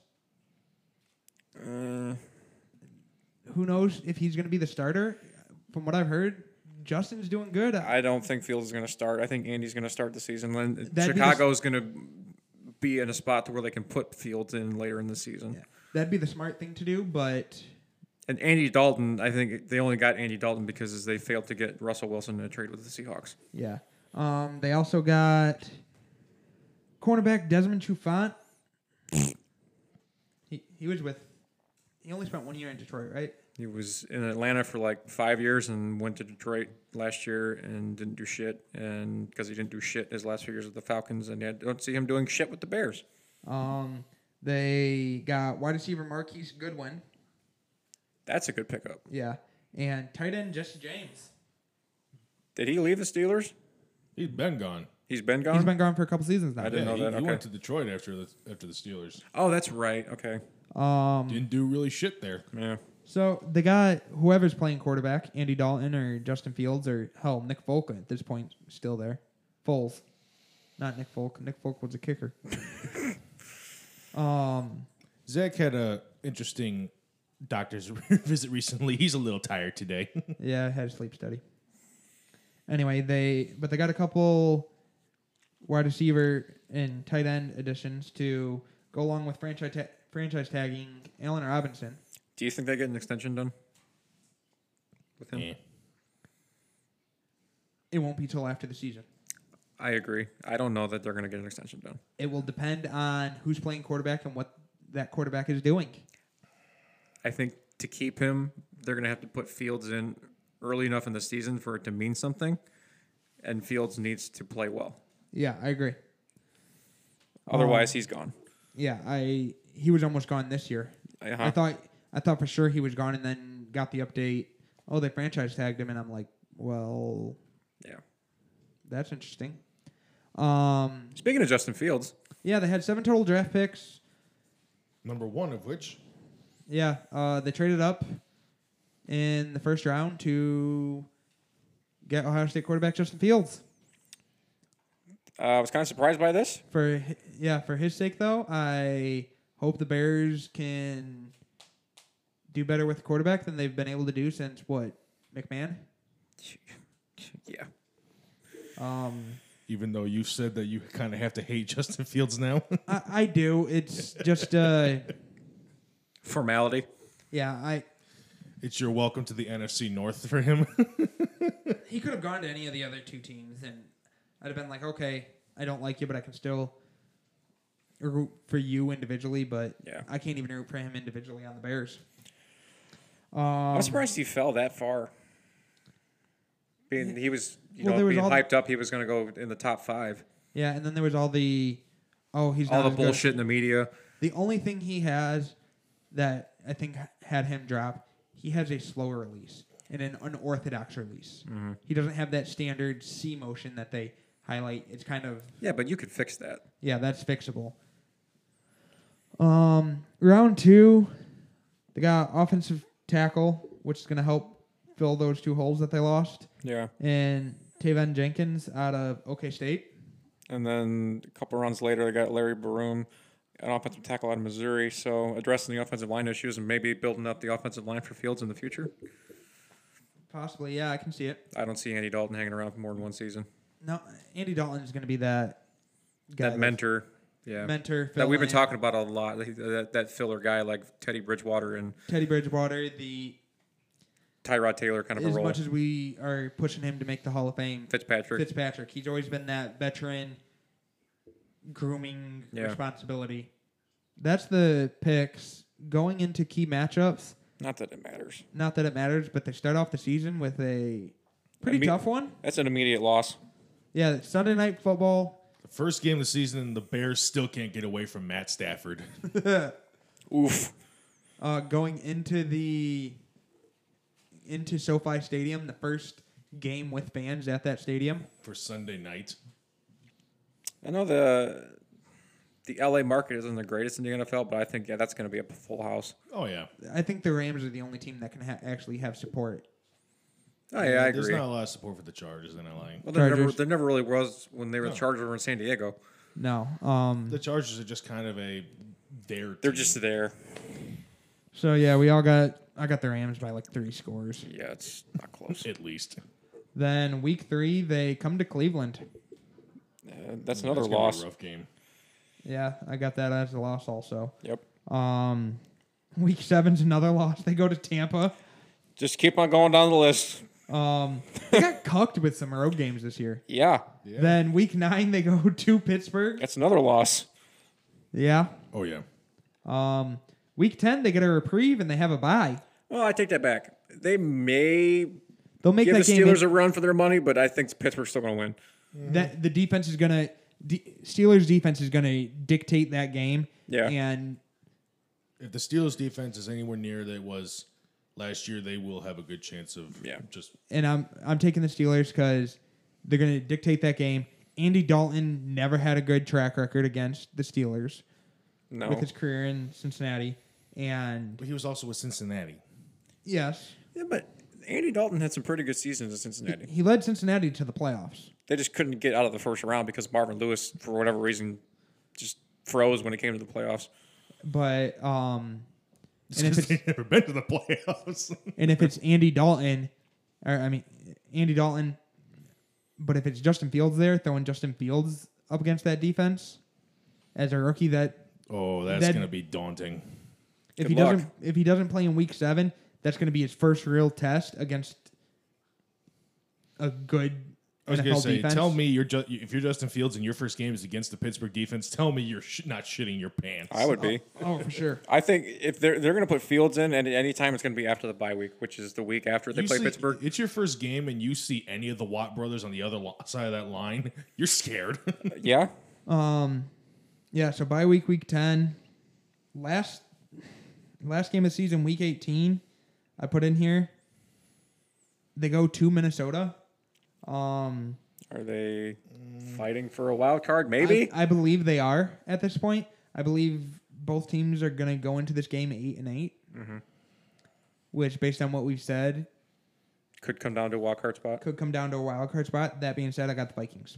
C: Who knows if he's going to be the starter? From what I've heard, Justin's doing good.
A: I don't think Fields is going to start. I think Andy's going to start the season. Then
C: That'd be
A: Chicago's going to be in a spot to where they can put Fields in later in the season.
C: Yeah. That'd be the smart thing to do, but
A: And Andy Dalton, I think they only got Andy Dalton because they failed to get Russell Wilson in a trade with the Seahawks.
C: yeah. They also got cornerback Desmond Trufant. He was with. He only spent 1 year in Detroit, right?
A: He was in Atlanta for like 5 years and went to Detroit last year and didn't do shit. And because he didn't do shit his last few years with the Falcons, and I don't see him doing shit with the Bears.
C: They got wide receiver Marquise Goodwin.
A: That's a good pickup.
C: Yeah, and tight end Jesse James.
A: Did he leave the Steelers?
B: He's been gone.
A: He's been gone?
C: He's been gone for a couple seasons now.
A: I didn't know that.
B: He
A: Okay.
B: went to Detroit after the Steelers.
A: Oh, that's right. Okay.
B: Didn't do really shit there.
A: Yeah.
C: So they got whoever's playing quarterback, Andy Dalton or Justin Fields or hell, Nick Folk at this point still there. Foles. Not Nick Folk. Nick Folk was a kicker.
B: Zach had a interesting doctor's visit recently. He's a little tired today.
C: Yeah, I had a sleep study. Anyway, they got a couple wide receiver and tight end additions to go along with franchise tagging Allen Robinson.
A: Do you think they get an extension done with him?
B: Yeah.
C: It won't be till after the season.
A: I agree. I don't know that they're going to get an extension done.
C: It will depend on who's playing quarterback and what that quarterback is doing.
A: I think to keep him, they're going to have to put Fields in early enough in the season for it to mean something, and Fields needs to play well.
C: Yeah, I agree.
A: Otherwise, he's gone.
C: Yeah, he was almost gone this year.
A: Uh-huh.
C: I thought for sure he was gone, and then got the update. Oh, they franchise tagged him, and I'm like, well,
A: Yeah.
C: that's interesting.
A: Speaking of Justin Fields,
C: Yeah, they had 7 total draft picks.
B: Number one of which
C: Yeah, they traded up in the first round to get Ohio State quarterback Justin Fields.
A: I was kind of surprised by this.
C: For his sake though, I hope the Bears can do better with the quarterback than they've been able to do since McMahon.
A: Yeah.
C: Um,
B: even though you said that you kind of have to hate Justin Fields now.
C: I do. It's just
A: Formality.
C: yeah.
B: It's your welcome to the NFC North for him.
C: He could have gone to any of the other 2 teams, and I'd have been like, okay, I don't like you, but I can still root for you individually. But
A: Yeah.
C: I can't even root for him individually on the Bears.
A: I'm surprised he fell that far. He was,
C: Well, there was
A: being
C: all
A: hyped up. He was going to go in the top 5.
C: Yeah, and then there was all the he's
A: All
C: not
A: the
C: as good.
A: bullshit in the media.
C: The only thing he has that I think had him drop, he has a slower release and an unorthodox release.
A: Mm-hmm.
C: He doesn't have that standard C motion that they highlight. It's kind of
A: Yeah, but you could fix that.
C: that's fixable. Round 2, they got offensive tackle, which is going to help fill those 2 holes that they lost,
A: Yeah.
C: and Taven Jenkins out of OK State.
A: And then a couple runs later, they got Larry Baroom, an offensive tackle out of Missouri. So addressing the offensive line issues and maybe building up the offensive line for Fields in the future.
C: Possibly, yeah, I can see it.
A: I don't see Andy Dalton hanging around for more than one season.
C: No, Andy Dalton is going to be that guy,
A: That mentor, yeah,
C: mentor
A: that we've been
C: fill-in.
A: talking about a lot. That filler guy like Teddy Bridgewater and
C: Teddy Bridgewater, the
A: Tyrod Taylor kind of a
C: as
A: role.
C: much as we are pushing him to make the Hall of Fame,
A: Fitzpatrick.
C: he's always been that veteran grooming
A: Yeah.
C: responsibility. That's the picks going into key matchups.
A: Not that it matters.
C: Not that it matters, but they start off the season with a pretty tough one.
A: That's an immediate loss.
C: Yeah, Sunday Night Football.
B: The first game of the season, and the Bears still can't get away from Matt Stafford.
A: Oof.
C: Going into SoFi Stadium, the first game with fans at that stadium.
B: For Sunday night.
A: I know the LA market isn't the greatest in the NFL, but I think that's going to be a full house.
B: Oh, yeah.
C: I think the Rams are the only team that can actually have support.
A: Oh yeah, I
B: There's
A: agree.
B: not a lot of support for the Chargers in LA.
A: Well,
C: Chargers.
A: there never really was when they were the
B: No.
A: Chargers were in San Diego.
C: No.
B: The Chargers are just kind of their
A: They're
B: team.
A: just there.
C: So yeah, I got the Rams by like 3 scores.
A: Yeah, it's not close.
B: At least.
C: Then week 3 they come to Cleveland.
A: That's another
B: That's gonna be a
A: loss.
B: rough game.
C: Yeah, I got that as a loss also.
A: Yep.
C: Week 7's another loss. They go to Tampa.
A: Just keep on going down the list.
C: They got cucked with some road games this year.
A: Yeah,
C: Then week 9 they go to Pittsburgh.
A: that's another loss.
C: Yeah.
B: Oh, yeah.
C: Week 10 they get a reprieve and they have a bye.
A: Well, I take that back. They may
C: They'll make
A: give the
C: that game.
A: Steelers a run for their money, but I think Pittsburgh's still going to win.
C: That the defense is gonna Steelers defense is gonna dictate that game.
A: Yeah.
C: And
B: If the Steelers defense is anywhere near that it was last year, they will have a good chance of just
C: I'm taking the Steelers because they're gonna dictate that game, Andy Dalton never had a good track record against the Steelers
A: No.
C: with his career in Cincinnati. And
B: But he was also with Cincinnati.
C: yes,
A: Yeah, but Andy Dalton had some pretty good seasons in Cincinnati.
C: he led Cincinnati to the playoffs.
A: They just couldn't get out of the first round because Marvin Lewis, for whatever reason, just froze when it came to the playoffs.
C: But and if
B: Because
C: it's
B: they've never been to the playoffs.
C: and if it's Andy Dalton, Andy Dalton, but if it's Justin Fields there, throwing Justin Fields up against that defense as a rookie, that
B: Oh, that's
C: That-
B: going to be daunting.
C: if
A: Good
C: he
A: luck.
C: doesn't play in Week 7, that's going to be his first real test against a good
B: I was going
C: NFL
B: to say,
C: defense.
B: tell me if you're Justin Fields and your first game is against the Pittsburgh defense, tell me you're not shitting your pants.
A: I would be.
C: Oh, for sure.
A: I think if they're going to put Fields in, and any time it's going to be after the bye week, which is the week after they
B: You
A: play
B: see-
A: Pittsburgh.
B: It's your first game, and you see any of the Watt brothers on the other side of that line, you're scared.
A: Yeah,
C: Yeah, so bye week 10. Last game of the season, week 18, I put in here. They go to Minnesota.
A: are they fighting for a wild card? Maybe.
C: I believe they are at this point. I believe both teams are going to go into this game 8-8, which, based on what we've said,
A: Could come down to a wild card spot.
C: could come down to a wild card spot. That being said, I got the Vikings.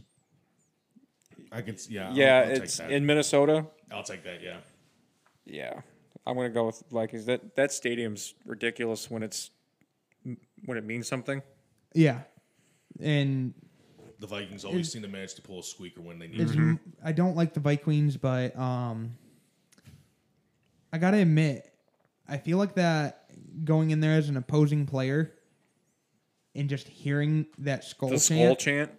B: I can, yeah.
A: Yeah,
B: I'll take
A: it's
B: that.
A: in Minnesota.
B: I'll take that. Yeah.
A: Yeah, I'm going to go with Vikings. That stadium's ridiculous when it means something.
C: Yeah, and
B: The Vikings always seem to manage to pull a squeaker when they need
C: it's,
B: to.
C: I don't like the Vikings, but I gotta admit, I feel like that going in there as an opposing player and just hearing that skull
A: The
C: chant,
A: skull chant.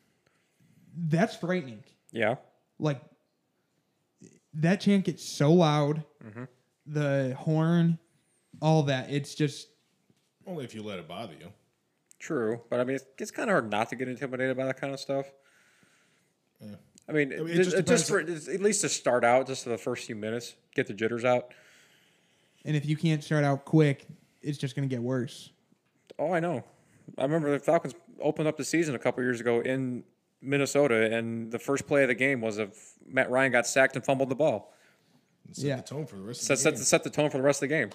C: that's frightening.
A: Yeah.
C: Like that chant gets so loud, the horn, all that. It's just
B: Only if you let it bother you.
A: True, but I mean, it's kind of hard not to get intimidated by that kind of stuff. I mean,
B: it just
A: just
B: depends
A: for at least to start out, just for the first few minutes, get the jitters out.
C: and if you can't start out quick, it's just gonna get worse.
A: Oh, I know. I remember the Falcons opened up the season a couple years ago in Minnesota, and the first play of the game was Matt Ryan got sacked and fumbled the ball.
B: Set
C: Yeah.
B: the tone for the rest
A: Set,
B: of the
A: set,
B: game.
A: set the tone for the rest of the game.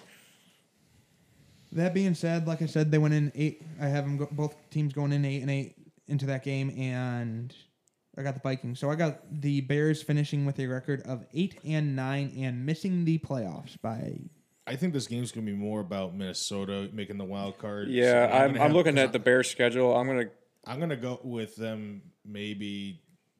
C: That being said, like I said, they went in 8. I have them both teams going in 8-8 into that game, and I got the Vikings. So I got the Bears finishing with a record of 8-9 and missing the playoffs by.
B: I think this game's going to be more about Minnesota making the wild card.
A: Yeah,
B: So
A: I'm looking at the Bears' schedule. I'm going to
B: go with them maybe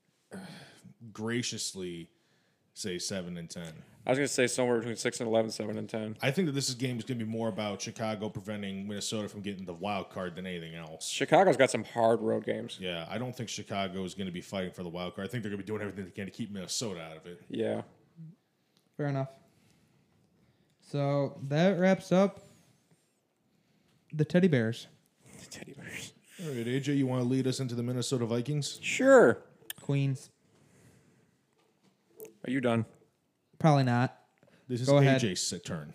B: graciously say 7-10.
A: I was going to say somewhere between 6 and 11, 7 and 10.
B: I think that this game is going to be more about Chicago preventing Minnesota from getting the wild card than anything else.
A: Chicago's got some hard road games.
B: Yeah, I don't think Chicago is going to be fighting for the wild card. I think they're going to be doing everything they can to keep Minnesota out of it.
A: Yeah.
C: Fair enough. So that wraps up the Teddy Bears.
A: The Teddy Bears.
B: All right, AJ, you want to lead us into the Minnesota Vikings?
A: Sure.
C: Queens.
A: Are you done?
C: Probably not.
B: This is
C: Go ahead.
B: AJ's turn.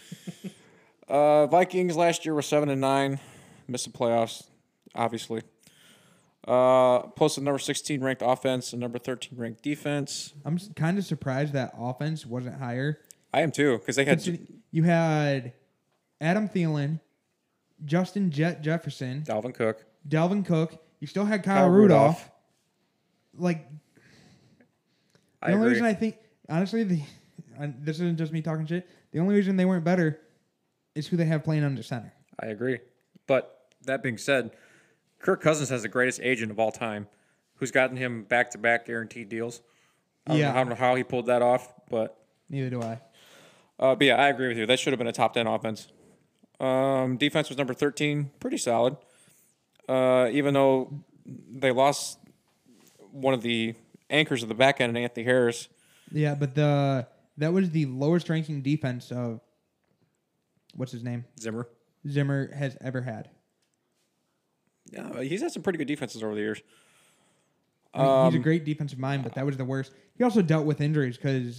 A: Vikings last year were 7-9, missed the playoffs, obviously. Posted number 16 ranked offense and number 13 ranked defense.
C: I'm kind of surprised that offense wasn't higher.
A: I am too, because they had
C: You had Adam Thielen, Justin Jefferson,
A: Dalvin Cook.
C: Dalvin Cook. You still had Kyle
A: Kyle
C: Rudolph.
A: Rudolph.
C: Like
A: I
C: the only
A: agree.
C: reason I think, honestly, this isn't just me talking shit. The only reason they weren't better is who they have playing under center.
A: I agree. But that being said, Kirk Cousins has the greatest agent of all time, who's gotten him back-to-back guaranteed deals. I don't know how he pulled that off, but
C: Neither do I.
A: yeah, I agree with you. That should have been a top 10 offense. Defense was number 13, pretty solid. Even though they lost one of the anchors of the back end, Anthony Harris.
C: Yeah, but that was the lowest ranking defense of what's his name?
A: Zimmer
C: has ever had.
A: Yeah, he's had some pretty good defenses over the years.
C: I mean, he's a great defensive mind, but that was the worst. He also dealt with injuries because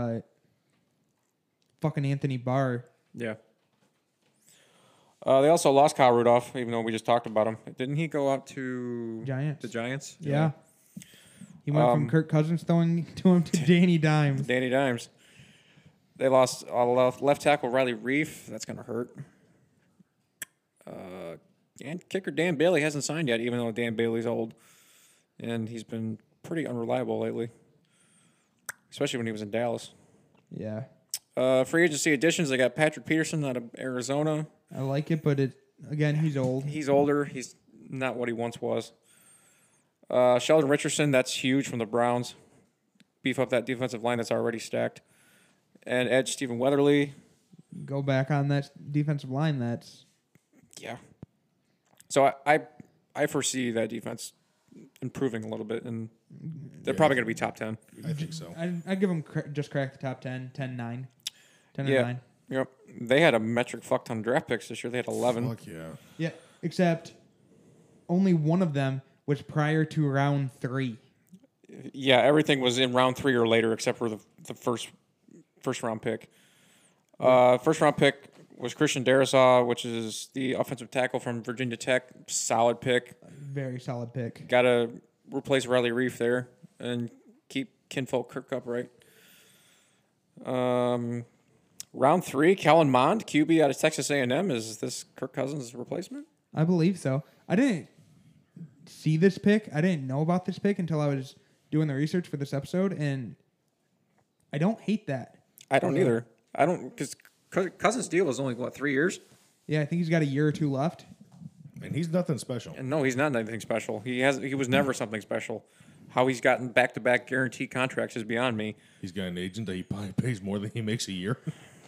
C: fucking Anthony Barr.
A: Yeah. They also lost Kyle Rudolph, even though we just talked about him. Didn't he go out to
C: Giants.
A: the Giants?
C: Yeah. He went from Kirk Cousins throwing to him to Danny Dimes.
A: Danny Dimes. They lost left tackle Riley Reef. That's going to hurt. And kicker Dan Bailey hasn't signed yet, even though Dan Bailey's old. And he's been pretty unreliable lately, especially when he was in Dallas.
C: Yeah.
A: Free agency additions, they got Patrick Peterson out of Arizona.
C: I like it, but again, he's old.
A: He's older. He's not what he once was. Sheldon Richardson, that's huge from the Browns. Beef up that defensive line that's already stacked. And edge Stephen Weatherly.
C: Go back on that defensive line. That's
A: Yeah. So I foresee that defense improving a little bit, and they're probably going to be top 10.
B: I think so.
C: I give them just crack the top 10, 10-9. 10 and 9.
A: Yep. They had a metric fuck ton of draft picks this year. They had 11.
B: Fuck yeah.
C: Yeah, except only one of them was prior to round 3.
A: Yeah, everything was in round 3 or later except for the first round pick. First round pick was Christian Darrisaw, which is the offensive tackle from Virginia Tech. Solid pick.
C: Very solid pick.
A: Got to replace Riley Reef there and keep Kinfolk Kirk upright. Round 3, Kellen Mond, QB out of Texas A&M. Is this Kirk Cousins' replacement?
C: I believe so. I didn't see this pick. I didn't know about this pick until I was doing the research for this episode, and I don't hate that.
A: I don't either. I don't, because Cousins' deal was only, 3 years?
C: Yeah, I think he's got a year or two left.
B: And he's nothing special.
A: And no, he's not anything special. He was never something special. How he's gotten back-to-back guaranteed contracts is beyond me.
B: He's got an agent that he probably pays more than he makes a year.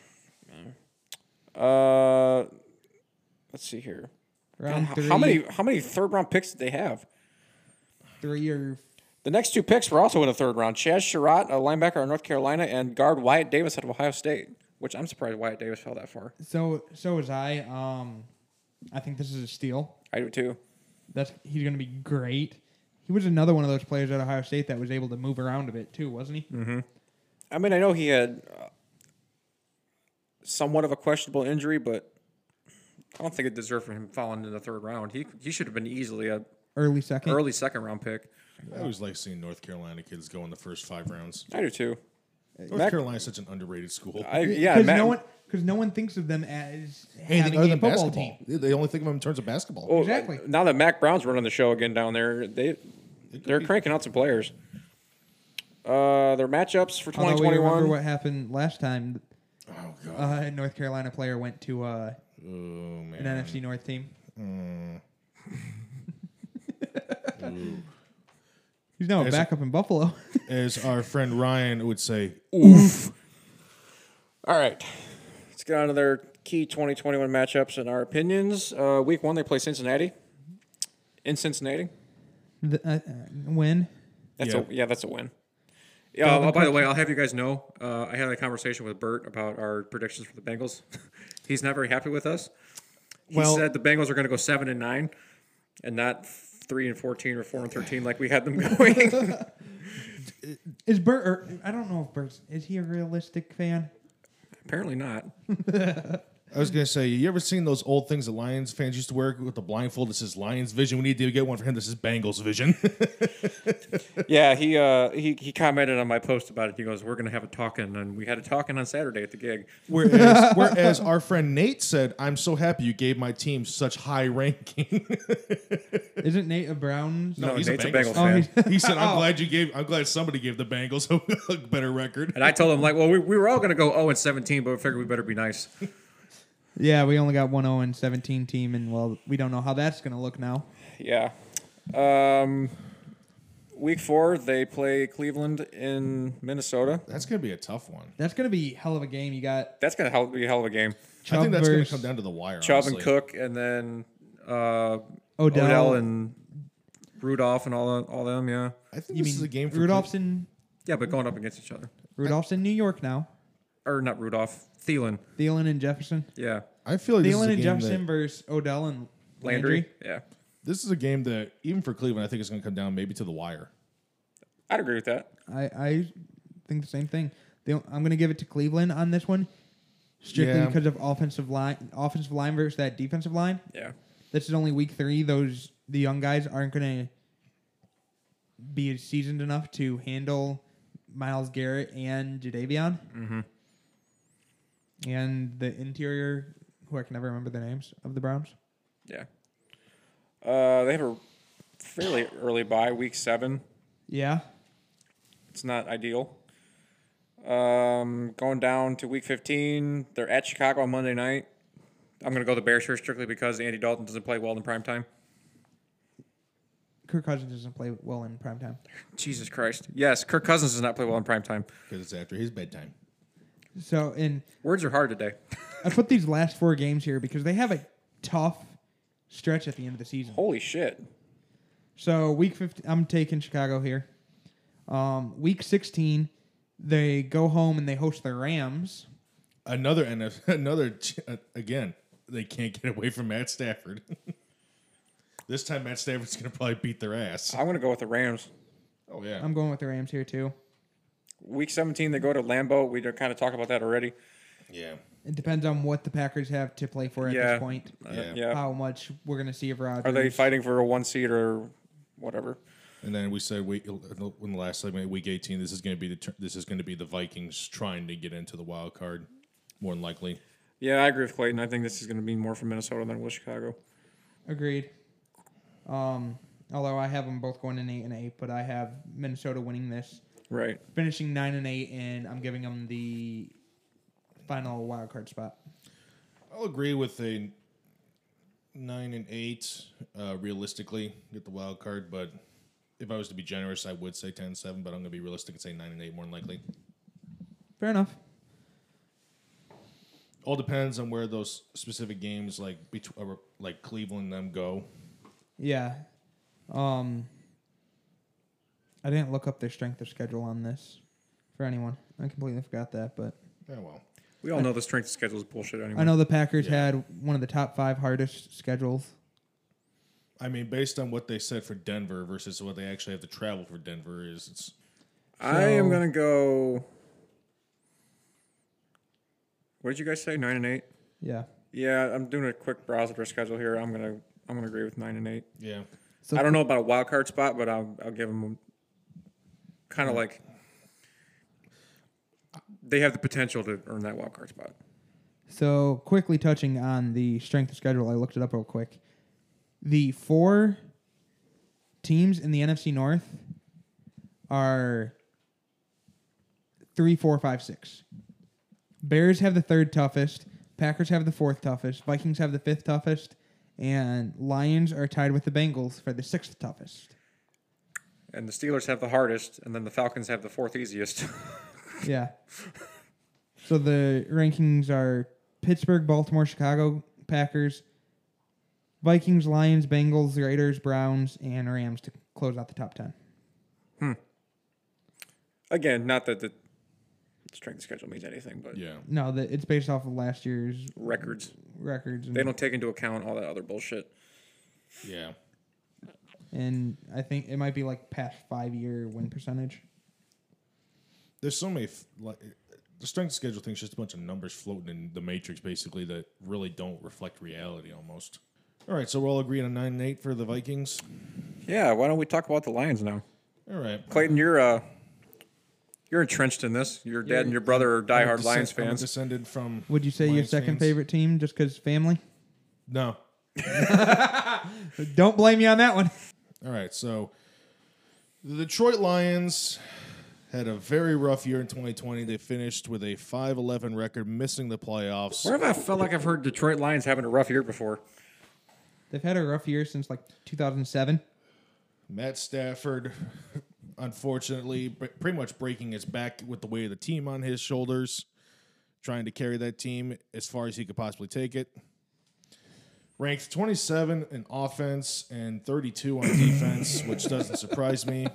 A: Let's see here.
C: Round 3.
A: How many third-round picks did they have?
C: 3 or
A: The next 2 picks were also in the third round. Chaz Surratt, a linebacker of North Carolina, and guard Wyatt Davis out of Ohio State, which I'm surprised Wyatt Davis fell that far.
C: so was I. I think this is a steal.
A: I do too.
C: He's going to be great. He was another one of those players at Ohio State that was able to move around a bit too, wasn't he?
A: Mm-hmm. I mean, I know he had somewhat of a questionable injury, but I don't think it deserved for him falling in the third round. He should have been easily a
C: Early second
A: round pick.
B: I always like seeing North Carolina kids go in the first 5 rounds.
A: I do too.
B: North Carolina is such an underrated school.
C: Because no one thinks of them as
B: Anything
C: having
B: other
C: a
B: than
C: football
B: basketball.
C: team.
B: They only think of them in terms of basketball.
A: Well,
C: Exactly.
A: Now that Mac Brown's running the show again down there, they're cranking out some players. Their matchups for
C: Although we
A: 2021.
C: remember what happened last time.
B: Oh, God.
C: A North Carolina player went to
B: Oh,
C: an
B: man.
C: NFC North team. He's now a backup in Buffalo.
B: As our friend Ryan would say,
A: Oof. All right. Let's get on to their key 2021 matchups and our opinions. Week 1, they play Cincinnati. In Cincinnati.
C: Win.
A: That's
B: Yeah.
A: that's a win. Yeah. By the way, I'll have you guys know, I had a conversation with Bert about our predictions for the Bengals. He's not very happy with us. He said the Bengals are going to go 7-9, and not 3-14 or 4-13 like we had them going.
C: Is Bert? Or, I don't know if Bert's. Is he a realistic fan?
A: Apparently not.
B: I was going to say, you ever seen those old things that Lions fans used to wear with the blindfold that says Lions Vision? We need to get one for him that says Bengals Vision.
A: Yeah, he commented on my post about it. He goes, "We're going to have a talking," and we had a talking on Saturday at the gig.
B: Whereas our friend Nate said, I'm so happy you gave my team such high ranking.
C: Isn't Nate a Browns?
B: No, he's
A: Nate's
B: a Bengals
A: fan.
B: He said, I'm glad somebody gave the Bengals a better record.
A: And I told him, well, we were all going to go 0-17, but we figured we better be nice.
C: Yeah, we only got one 0-17 team, and well, we don't know how that's going to look now.
A: Yeah. Week 4, they play Cleveland in Minnesota.
B: That's going to be a tough one.
C: That's going to be hell of a game. You got
A: That's going to be a hell of a game.
B: I think that's going to
C: versus
B: come down to the wire.
A: Chubb
B: honestly.
A: and Cook, and then
C: Odell
A: and Rudolph and all them. Yeah.
B: I think
C: You
B: this
C: mean
B: is a game for
C: Rudolph's in
A: Yeah, but going up against each other.
C: New York now.
A: Or not Rudolph, Thielen.
C: Thielen and Jefferson.
A: Yeah.
B: I feel like this is
C: Thielen
B: a
C: and
B: game
C: Jefferson
B: that,
C: versus Odell and
A: Landry. Yeah.
B: this is a game that even for Cleveland, I think it's going to come down maybe to the wire.
A: I'd agree with that.
C: I think the same thing. I'm going to give it to Cleveland on this one, strictly
B: Yeah.
C: because of offensive line versus that defensive line.
A: Yeah.
C: This is only week 3. The young guys aren't going to be seasoned enough to handle Myles Garrett and Jadeveon. Mm-hmm. And the interior, who I can never remember the names of the Browns.
A: Yeah. They have a fairly early bye, week 7.
C: Yeah.
A: It's not ideal. Going down to week 15, they're at Chicago on Monday night. I'm going to go the Bears here strictly because Andy Dalton doesn't play well in primetime.
C: Kirk Cousins doesn't play well in primetime.
A: Jesus Christ. Yes, Kirk Cousins does not play well in primetime.
B: Because it's after his bedtime.
C: So,
A: Words are hard today.
C: I put these last 4 games here because they have a tough stretch at the end of the season.
A: Holy shit.
C: So, week 15, I'm taking Chicago here. Week 16, they go home and they host the Rams.
B: Again, they can't get away from Matt Stafford. This time, Matt Stafford's going to probably beat their ass.
A: I'm going to go with the Rams.
B: Oh, yeah.
C: I'm going with the Rams here, too.
A: Week 17, they go to Lambeau. We kind of talked about that already.
B: Yeah.
C: It depends on what the Packers have to play for at this point.
A: Yeah.
C: How much we're going to see of Rodgers.
A: Are they fighting for a 1 seed or whatever?
B: And then we said in the last segment, week 18, this is going to be the Vikings trying to get into the wild card, more than likely.
A: Yeah, I agree with Clayton. I think this is going to be more from Minnesota than with Chicago.
C: Agreed. Although I have them both going in 8-8, but I have Minnesota winning this,
A: Right.
C: finishing 9-8, and I'm giving them the final wild card spot.
B: I'll agree with a 9-8, realistically, get the wild card. But if I was to be generous, I would say 10-7. But I'm going to be realistic and say 9-8 more than likely.
C: Fair enough.
B: All depends on where those specific games, like Cleveland, them go.
C: Yeah. I didn't look up their strength of schedule on this for anyone. I completely forgot that, but
B: Yeah, well,
A: We all know the strength of schedule is bullshit anyway.
C: I know the Packers had one of the top 5 hardest schedules.
B: I mean, based on what they said for Denver versus what they actually have to travel for Denver it's.
A: I am going to go... What did you guys say, 9-8?
C: Yeah.
A: Yeah, I'm doing a quick browse of their schedule here. I'm gonna agree with 9-8.
B: Yeah.
C: So
A: I don't know about a wild card spot, but I'll give them kind of like they have the potential to earn that wild card spot.
C: So quickly touching on the strength of schedule, I looked it up real quick. The 4 teams in the NFC North are 3, 4, 5, 6. Bears have the 3rd toughest. Packers have the 4th toughest. Vikings have the 5th toughest. And Lions are tied with the Bengals for the 6th toughest.
A: And the Steelers have the hardest, and then the Falcons have the 4th easiest.
C: Yeah. So the rankings are Pittsburgh, Baltimore, Chicago, Packers, Vikings, Lions, Bengals, Raiders, Browns, and Rams to close out the top 10.
A: Again, not that the strength of schedule means anything, but
B: Yeah.
C: No, it's based off of last year's
A: records.
C: records.
A: They don't take into account all that other bullshit.
B: Yeah.
C: And I think it might be like past 5-year win percentage.
B: There's so many the strength schedule thing is just a bunch of numbers floating in the matrix, basically, that really don't reflect reality almost. All right, so we're all agreeing on 9-8 for the Vikings.
A: Yeah, why don't we talk about the Lions now?
B: All right,
A: Clayton, you're entrenched in this. Your dad and your brother are diehard Lions
B: I'm
A: fans.
B: descended from.
C: Would you say your
B: Lions
C: second
B: fans.
C: favorite team just because family?
B: No.
C: Don't blame me on that one.
B: All right, so the Detroit Lions had a very rough year in 2020. They finished with a 5-11 record, missing the playoffs.
A: Where have I felt like I've heard Detroit Lions having a rough year before?
C: They've had a rough year since like 2007.
B: Matt Stafford, unfortunately, pretty much breaking his back with the weight of the team on his shoulders, trying to carry that team as far as he could possibly take it. Ranked 27 in offense and 32 on defense, which doesn't surprise me.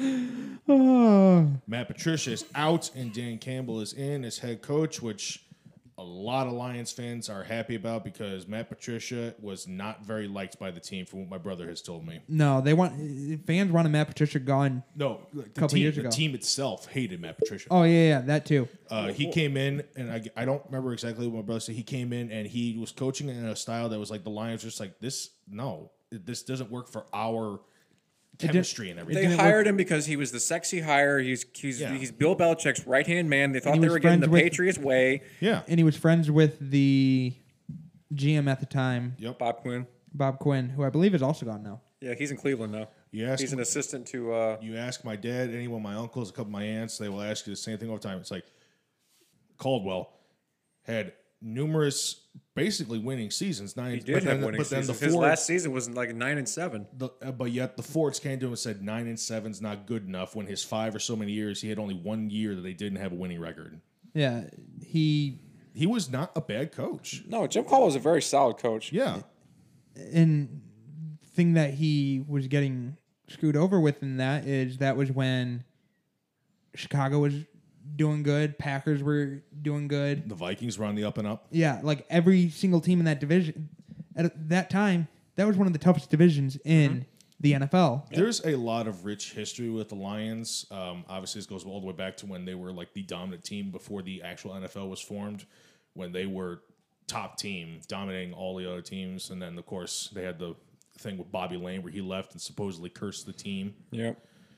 B: Matt Patricia is out and Dan Campbell is in as head coach, which a lot of Lions fans are happy about because Matt Patricia was not very liked by the team, from what my brother has told me.
C: No, fans wanted Matt Patricia gone.
B: No,
C: Couple years ago.
B: the team itself hated Matt Patricia.
C: Oh yeah, that too.
B: He came in, and I don't remember exactly what my brother said. He came in, and he was coaching in a style that was like the Lions were just like, this doesn't work for our chemistry and everything.
A: They
C: didn't
A: hired him because he was the sexy hire. He's
B: Yeah.
A: Bill Belichick's right hand man. They thought
C: he
A: they
C: was
A: were getting the
C: friends with-
A: Patriots way.
B: Yeah.
C: And he was friends with the GM at the time,
B: Yep.
A: Bob Quinn.
C: Bob Quinn, who I believe is also gone now.
A: Yeah, he's in Cleveland now.
B: You ask
A: He's an assistant to.
B: You ask my dad, anyone, my uncles, a couple of my aunts, they will ask you the same thing all the time. It's like Caldwell had numerous, basically winning seasons.
A: He did have winning
B: but then
A: seasons.
B: the
A: His
B: Ford,
A: last season was like 9-7.
B: but yet the Fords came to him and said 9-7's not good enough. When his 5 or so many years, he had only 1 year that they didn't have a winning record.
C: Yeah, he
B: He was not a bad coach.
A: No, Jim Caldwell was a very solid coach.
B: Yeah,
C: and thing that he was getting screwed over with in that was when Chicago was doing good, Packers were doing good.
B: the Vikings were on the up and up.
C: Yeah, like every single team in that division at that time, that was one of the toughest divisions in the NFL.
B: There's a lot of rich history with the Lions. Obviously, this goes all the way back to when they were like the dominant team before the actual NFL was formed, when they were top team, dominating all the other teams. And then, of course, they had the thing with Bobby Lane where he left and supposedly cursed the team.
A: Yep.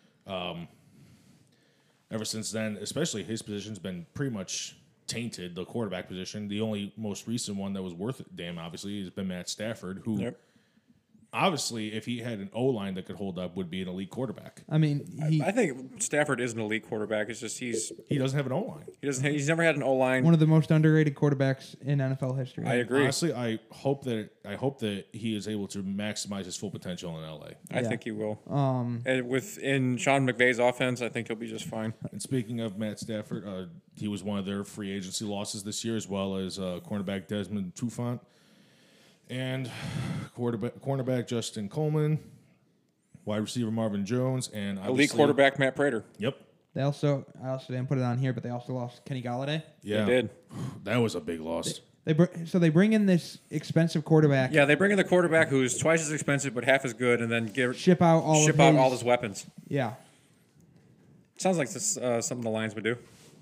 B: Ever since then, especially his position's been pretty much tainted, the quarterback position. The only most recent one that was worth a damn, obviously, has been Matt Stafford, who
A: Yep.
B: obviously, if he had an O-line that could hold up, would be an elite quarterback.
C: I mean,
A: I think Stafford is an elite quarterback. It's just
B: He doesn't have an O-line.
A: he's never had an O line.
C: one of the most underrated quarterbacks in NFL history.
A: I agree.
B: Honestly, I hope that he is able to maximize his full potential in LA.
A: I
C: Yeah.
A: think he will. And within Sean McVay's offense, I think he'll be just fine.
B: And speaking of Matt Stafford, he was one of their free agency losses this year, as well as cornerback Desmond Trufant and cornerback Justin Coleman, wide receiver Marvin Jones, and
A: Elite
B: obviously-
A: quarterback Matt Prater.
B: Yep.
C: I also didn't put it on here, but they also lost Kenny Galladay.
B: Yeah,
A: They did.
B: That was a big loss.
C: So they bring in this expensive quarterback,
A: Yeah, they bring in the quarterback who's twice as expensive but half as good, and then
C: ship out
A: all his weapons.
C: Yeah,
A: Sounds like this, something the Lions would do.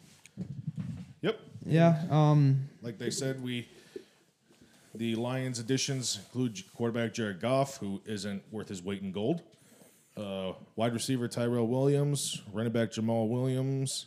B: Yep.
C: yeah.
B: Like they said, the Lions additions include quarterback Jared Goff, who isn't worth his weight in gold. Wide receiver Tyrell Williams, running back Jamal Williams.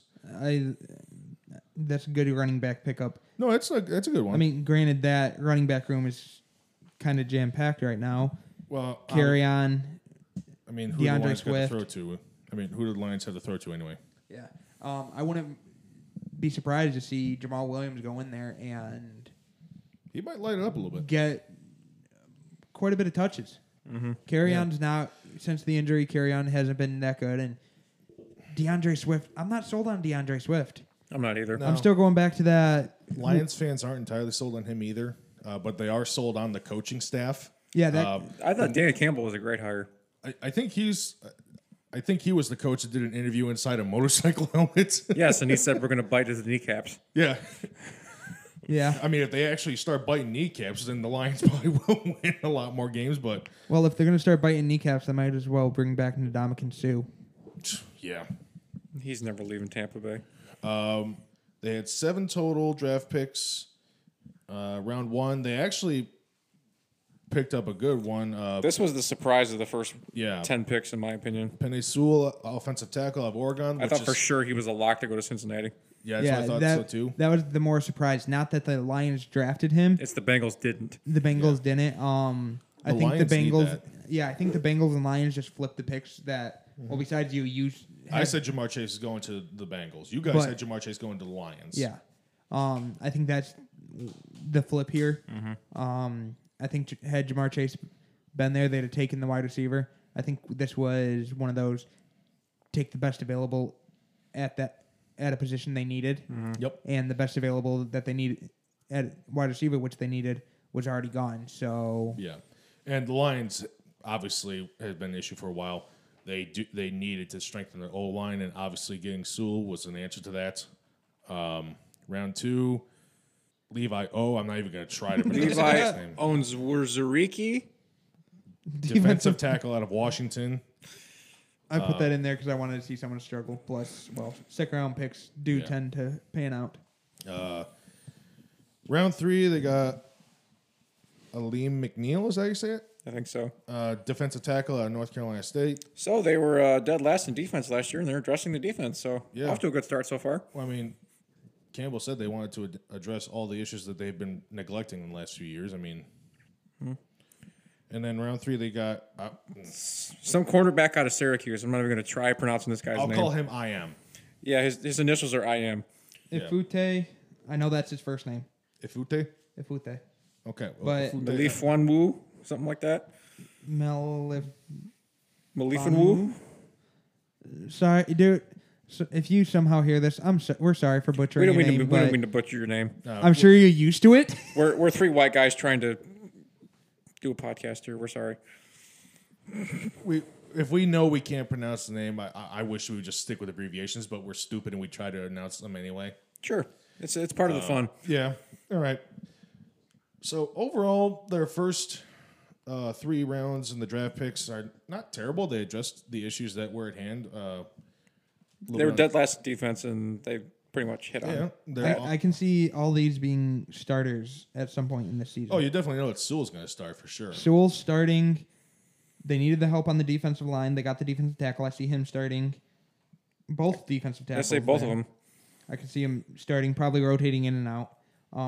C: That's a good running back pickup.
B: No, that's a good one.
C: I mean, granted that running back room is kind of jam packed right now.
B: well,
C: Carry on.
B: I mean, who do the
C: DeAndre
B: Lions got to
C: Swift.
B: throw to? I mean, who do the Lions have to throw to anyway?
C: Yeah. I wouldn't be surprised to see Jamal Williams go in there and
B: He might light it up a little bit.
C: get quite a bit of touches. Carry on's not, since the injury, Carry on hasn't been that good. And DeAndre Swift, I'm not sold on DeAndre Swift.
A: I'm not either.
B: No.
C: I'm still going back to that.
B: Lions fans aren't entirely sold on him either, but they are sold on the coaching staff.
C: Yeah, that
A: I thought Danny Campbell was a great hire.
B: I think he was the coach that did an interview inside a motorcycle helmet.
A: Yes, and he said we're going to bite his kneecaps.
B: Yeah.
C: yeah.
B: I mean, if they actually start biting kneecaps, then the Lions probably will win a lot more games, but
C: Well, if they're going to start biting kneecaps, they might as well bring back Ndamukong Suh.
B: yeah.
A: He's never leaving Tampa Bay.
B: They had 7 total draft picks. Round 1, they actually picked up a good one.
A: This was the surprise of the first
B: Yeah.
A: 10 picks, in my opinion.
B: Penei Sewell, offensive tackle of Oregon.
A: I thought for sure he was a lock to go to Cincinnati.
B: Yeah, that's what I thought
C: that,
B: so too.
C: That was the more surprise. Not that the Lions drafted him.
A: It's the Bengals didn't.
C: The Bengals didn't. I think
B: Lions
C: the
B: need
C: Bengals.
B: that.
C: Yeah, I think the Bengals and Lions just flipped the picks. That well, besides you
B: I said Jamar Chase is going to the Bengals. You guys
C: But-
B: said Jamar Chase going to the Lions.
C: yeah. I think that's the flip here.
B: Mm-hmm.
C: I think had Jamar Chase been there, they'd have taken the wide receiver. I think this was one of those take the best available at a position they needed,
B: Yep.
C: and the best available that they needed at wide receiver, which they needed, was already gone. So
B: Yeah. And the Lions obviously has been an issue for a while. They needed to strengthen their O-line, and obviously getting Sewell was an answer to that. Round 2, Levi O. I'm not even going to try to pronounce his
A: Levi
B: last name.
A: owns Wurzuriki.
B: Defensive tackle out of Washington.
C: I put that in there because I wanted to see someone struggle. Plus, well, second round picks do tend to pan out.
B: Round 3, they got Aleem McNeil. Is that how you say it?
A: I think so.
B: Defensive tackle out of North Carolina State.
A: So they were dead last in defense last year, and they're addressing the defense. So
B: Yeah.
A: off to a good start so far.
B: Well, I mean, Campbell said they wanted to address all the issues that they've been neglecting in the last few years. I mean, and then round 3 they got.
A: Some cornerback out of Syracuse. I'm not even going to try pronouncing this guy's
B: I'll
A: name.
B: call him I am.
A: Yeah, his initials are IM.
C: Ifute, I know that's his first name.
B: Ifute.
C: Ifute.
B: Okay,
C: But-
B: Ifute-
A: Malif Wanwu, something like that.
C: Malif.
A: Malif Wanwu.
C: Sorry, dude. So if you somehow hear this, we're sorry for
A: We
C: butchering
A: don't
C: your
A: mean
C: name,
A: to. We
C: but
A: don't mean to butcher your name.
C: I'm sure you're used to it.
A: We're 3 white guys trying to do a podcast here. We're sorry.
B: if we know we can't pronounce the name, I wish we would just stick with abbreviations, but we're stupid and we try to announce them anyway.
A: Sure, it's part of the fun.
B: Yeah. All right. So overall, their first 3 rounds in the draft picks are not terrible. They addressed the issues that were at hand.
A: They were dead last in defense, and they pretty much hit on.
B: Yeah.
A: it.
B: They're
C: I can see all these being starters at some point in this season.
B: Oh, you definitely know that Sewell's going to start for sure.
C: Sewell's starting. They needed the help on the defensive line. They got the defensive tackle. I see him starting. Both defensive
A: I
C: tackles.
A: say both of
C: there.
A: them.
C: I can see him starting, probably rotating in and out.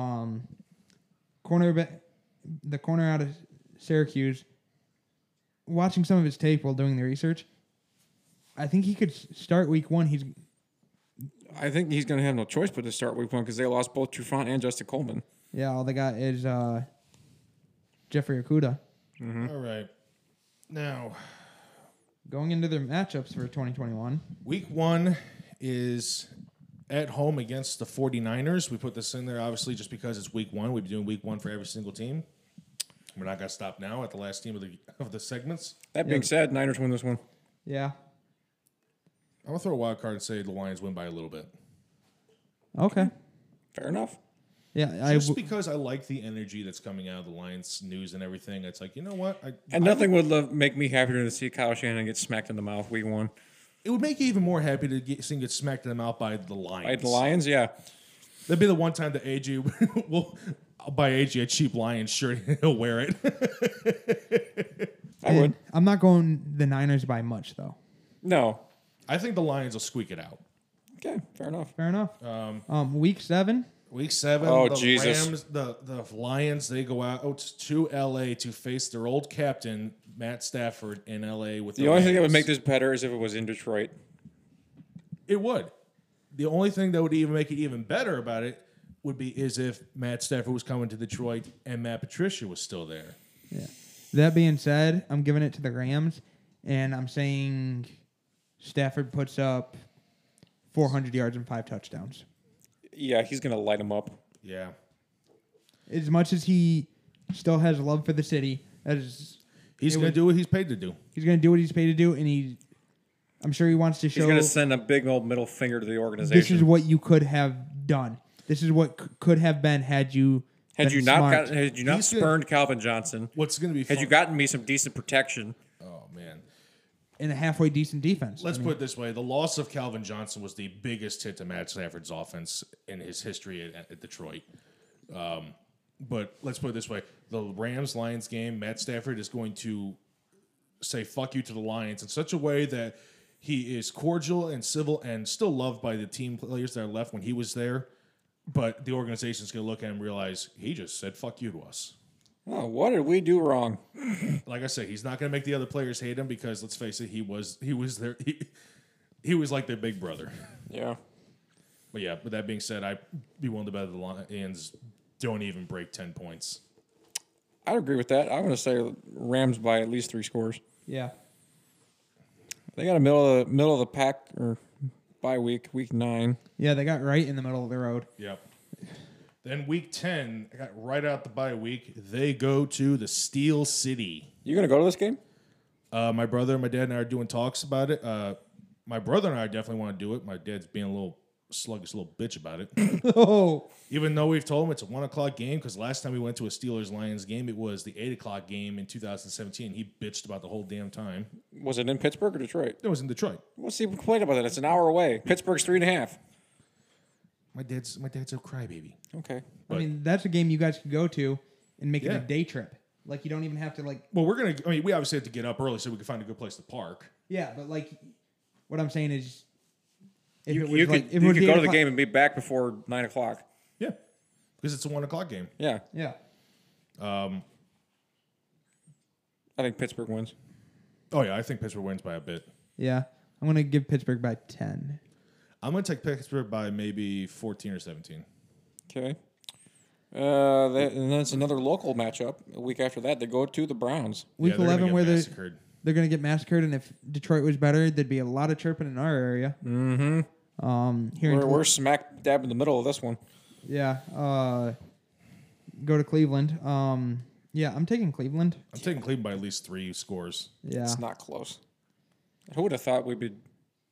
C: The corner out of Syracuse. Watching some of his tape while doing the research, I think he could start week 1.
A: I think he's going to have no choice but to start week 1 because they lost both Trufant and Justin Coleman.
C: All they got is Jeffrey Okuda.
B: All right. Now,
C: Going into their matchups for 2021.
B: week 1 is at home against the 49ers. We put this in there, obviously, just because it's week 1. We've been doing week 1 for every single team. We're not going to stop now at the last team of the segments.
A: That being said, Niners win this one.
C: Yeah.
B: I'm going to throw a wild card and say the Lions win by a little bit.
C: Okay.
A: Fair enough.
C: Yeah.
B: Just because I like the energy that's coming out of the Lions news and everything. It's like, you know what?
A: And nothing would make me happier than to see Kyle Shanahan get smacked in the mouth week 1.
B: It would make you even more happy to see him get smacked in the mouth by the Lions.
A: By the Lions, yeah.
B: That'd be the one time that AJ will I'll buy AJ a cheap Lions shirt and he'll wear it.
A: I would.
C: I'm not going the Niners by much, though.
A: No.
B: I think the Lions will squeak it out.
A: Okay, fair enough.
C: Fair enough. Week 7.
B: Week 7,
A: Oh,
B: the
A: Jesus.
B: Rams, the Lions, they go out to LA to face their old captain, Matt Stafford, in LA with
A: The only thing that would make this better is if it was in Detroit.
B: It would. The only thing that would even make it even better about it would be is if Matt Stafford was coming to Detroit and Matt Patricia was still there.
C: Yeah. That being said, I'm giving it to the Rams, and I'm saying Stafford puts up 400 yards and 5 touchdowns.
A: Yeah, he's going to light him up.
B: Yeah.
C: As much as he still has love for the city,
B: He's going to do what he's paid to do.
C: he's going to do what he's paid to do, and I'm sure he wants to show
A: He's going to send a big old middle finger to the organization.
C: this is what you could have done. This is what could have been had you
A: had
C: been
A: you not
C: smart.
A: had you not
B: He's gonna-
A: spurned Calvin Johnson,
B: What's going to be
A: had
B: fun-
A: you gotten me some decent protection.
B: Oh, man.
C: in a halfway decent defense.
B: Let's put it this way. The loss of Calvin Johnson was the biggest hit to Matt Stafford's offense in his history at Detroit. But let's put it this way. The Rams-Lions game, Matt Stafford is going to say fuck you to the Lions in such a way that he is cordial and civil and still loved by the team players that are left when he was there. But the organization is going to look at him and realize he just said fuck you to us.
A: Oh, what did we do wrong?
B: Like I said, he's not going to make the other players hate him because let's face it, he was there. He was like their big brother.
A: Yeah.
B: But yeah, with that being said, I'd be willing to bet the Lions don't even break 10 points.
A: I'd agree with that. I'm going to say Rams by at least 3 scores.
C: Yeah.
A: They got a middle of the pack or bye week 9.
C: Yeah, they got right in the middle of the road.
B: Yep. Then week 10, I got right out the bye week. They go to the Steel City.
A: You going to go to this game?
B: My brother, my dad, and I are doing talks about it. My brother and I definitely want to do it. My dad's being a little sluggish, little bitch about it.
C: Oh,
B: Even though we've told him it's a 1 o'clock game, because last time we went to a Steelers-Lions game, it was the 8 o'clock game in 2017. He bitched about the whole damn time.
A: Was it in Pittsburgh or Detroit?
B: It was in Detroit.
A: What's he complain about that? It's an hour away. Pittsburgh's 3.5.
B: My dad's a crybaby.
A: Okay.
C: I mean, that's a game you guys could go to and make it
B: Yeah.
C: a day trip. Like, you don't even have to, like...
B: Well, we obviously have to get up early so we can find a good place to park.
C: Yeah, but, like, what I'm saying is... If
A: You,
C: it was
A: you
C: like,
A: could,
C: if it
A: you
C: was
A: could
C: the
A: go
C: 8
A: to the
C: o'clock-
A: game and be back before 9 o'clock.
B: Yeah. Because it's a 1 o'clock game.
A: Yeah.
C: Yeah.
A: I think Pittsburgh wins.
B: Oh, yeah, I think Pittsburgh wins by a bit.
C: Yeah. I'm going to give Pittsburgh by 10.
B: I'm going to take Pittsburgh by maybe 14 or 17.
A: Okay. And then it's another local matchup. A week after that, they go to the Browns.
C: Week
B: Yeah, they're gonna
C: 11,
B: get
C: where
B: massacred.
C: they're going to get massacred, and if Detroit was better, there'd be a lot of chirping in our area.
A: Mm-hmm.
C: Here in
A: We're smack dab in the middle of this one.
C: Yeah. Go to Cleveland. Yeah, I'm taking Cleveland.
B: I'm taking Cleveland by at least 3 scores.
C: Yeah.
A: It's not close. Who would have thought we'd be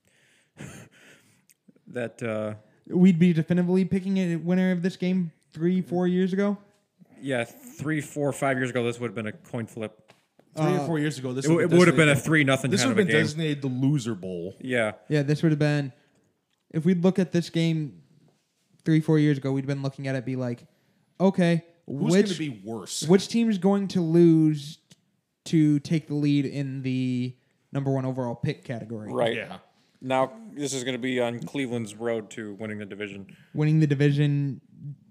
A: that?
C: We'd be definitively picking a winner of this game 3-4 years ago.
A: Yeah, 3, 4, 5 years ago, this would have been a coin flip.
B: 3 or 4 years ago, this
A: It would have been a 3-0
B: This
A: kind
B: would
A: of
B: have
A: a
B: been
A: game.
B: designated the loser bowl.
A: Yeah.
C: Yeah, this would have been, if we'd look at this game 3-4 years ago, we'd been looking at it be like, okay,
B: Who's going to be worse?
C: which team is going to lose to take the lead in the number 1 overall pick category?
A: Right.
B: Yeah.
A: Now this is going to be on Cleveland's road to winning the division.
C: Winning the division,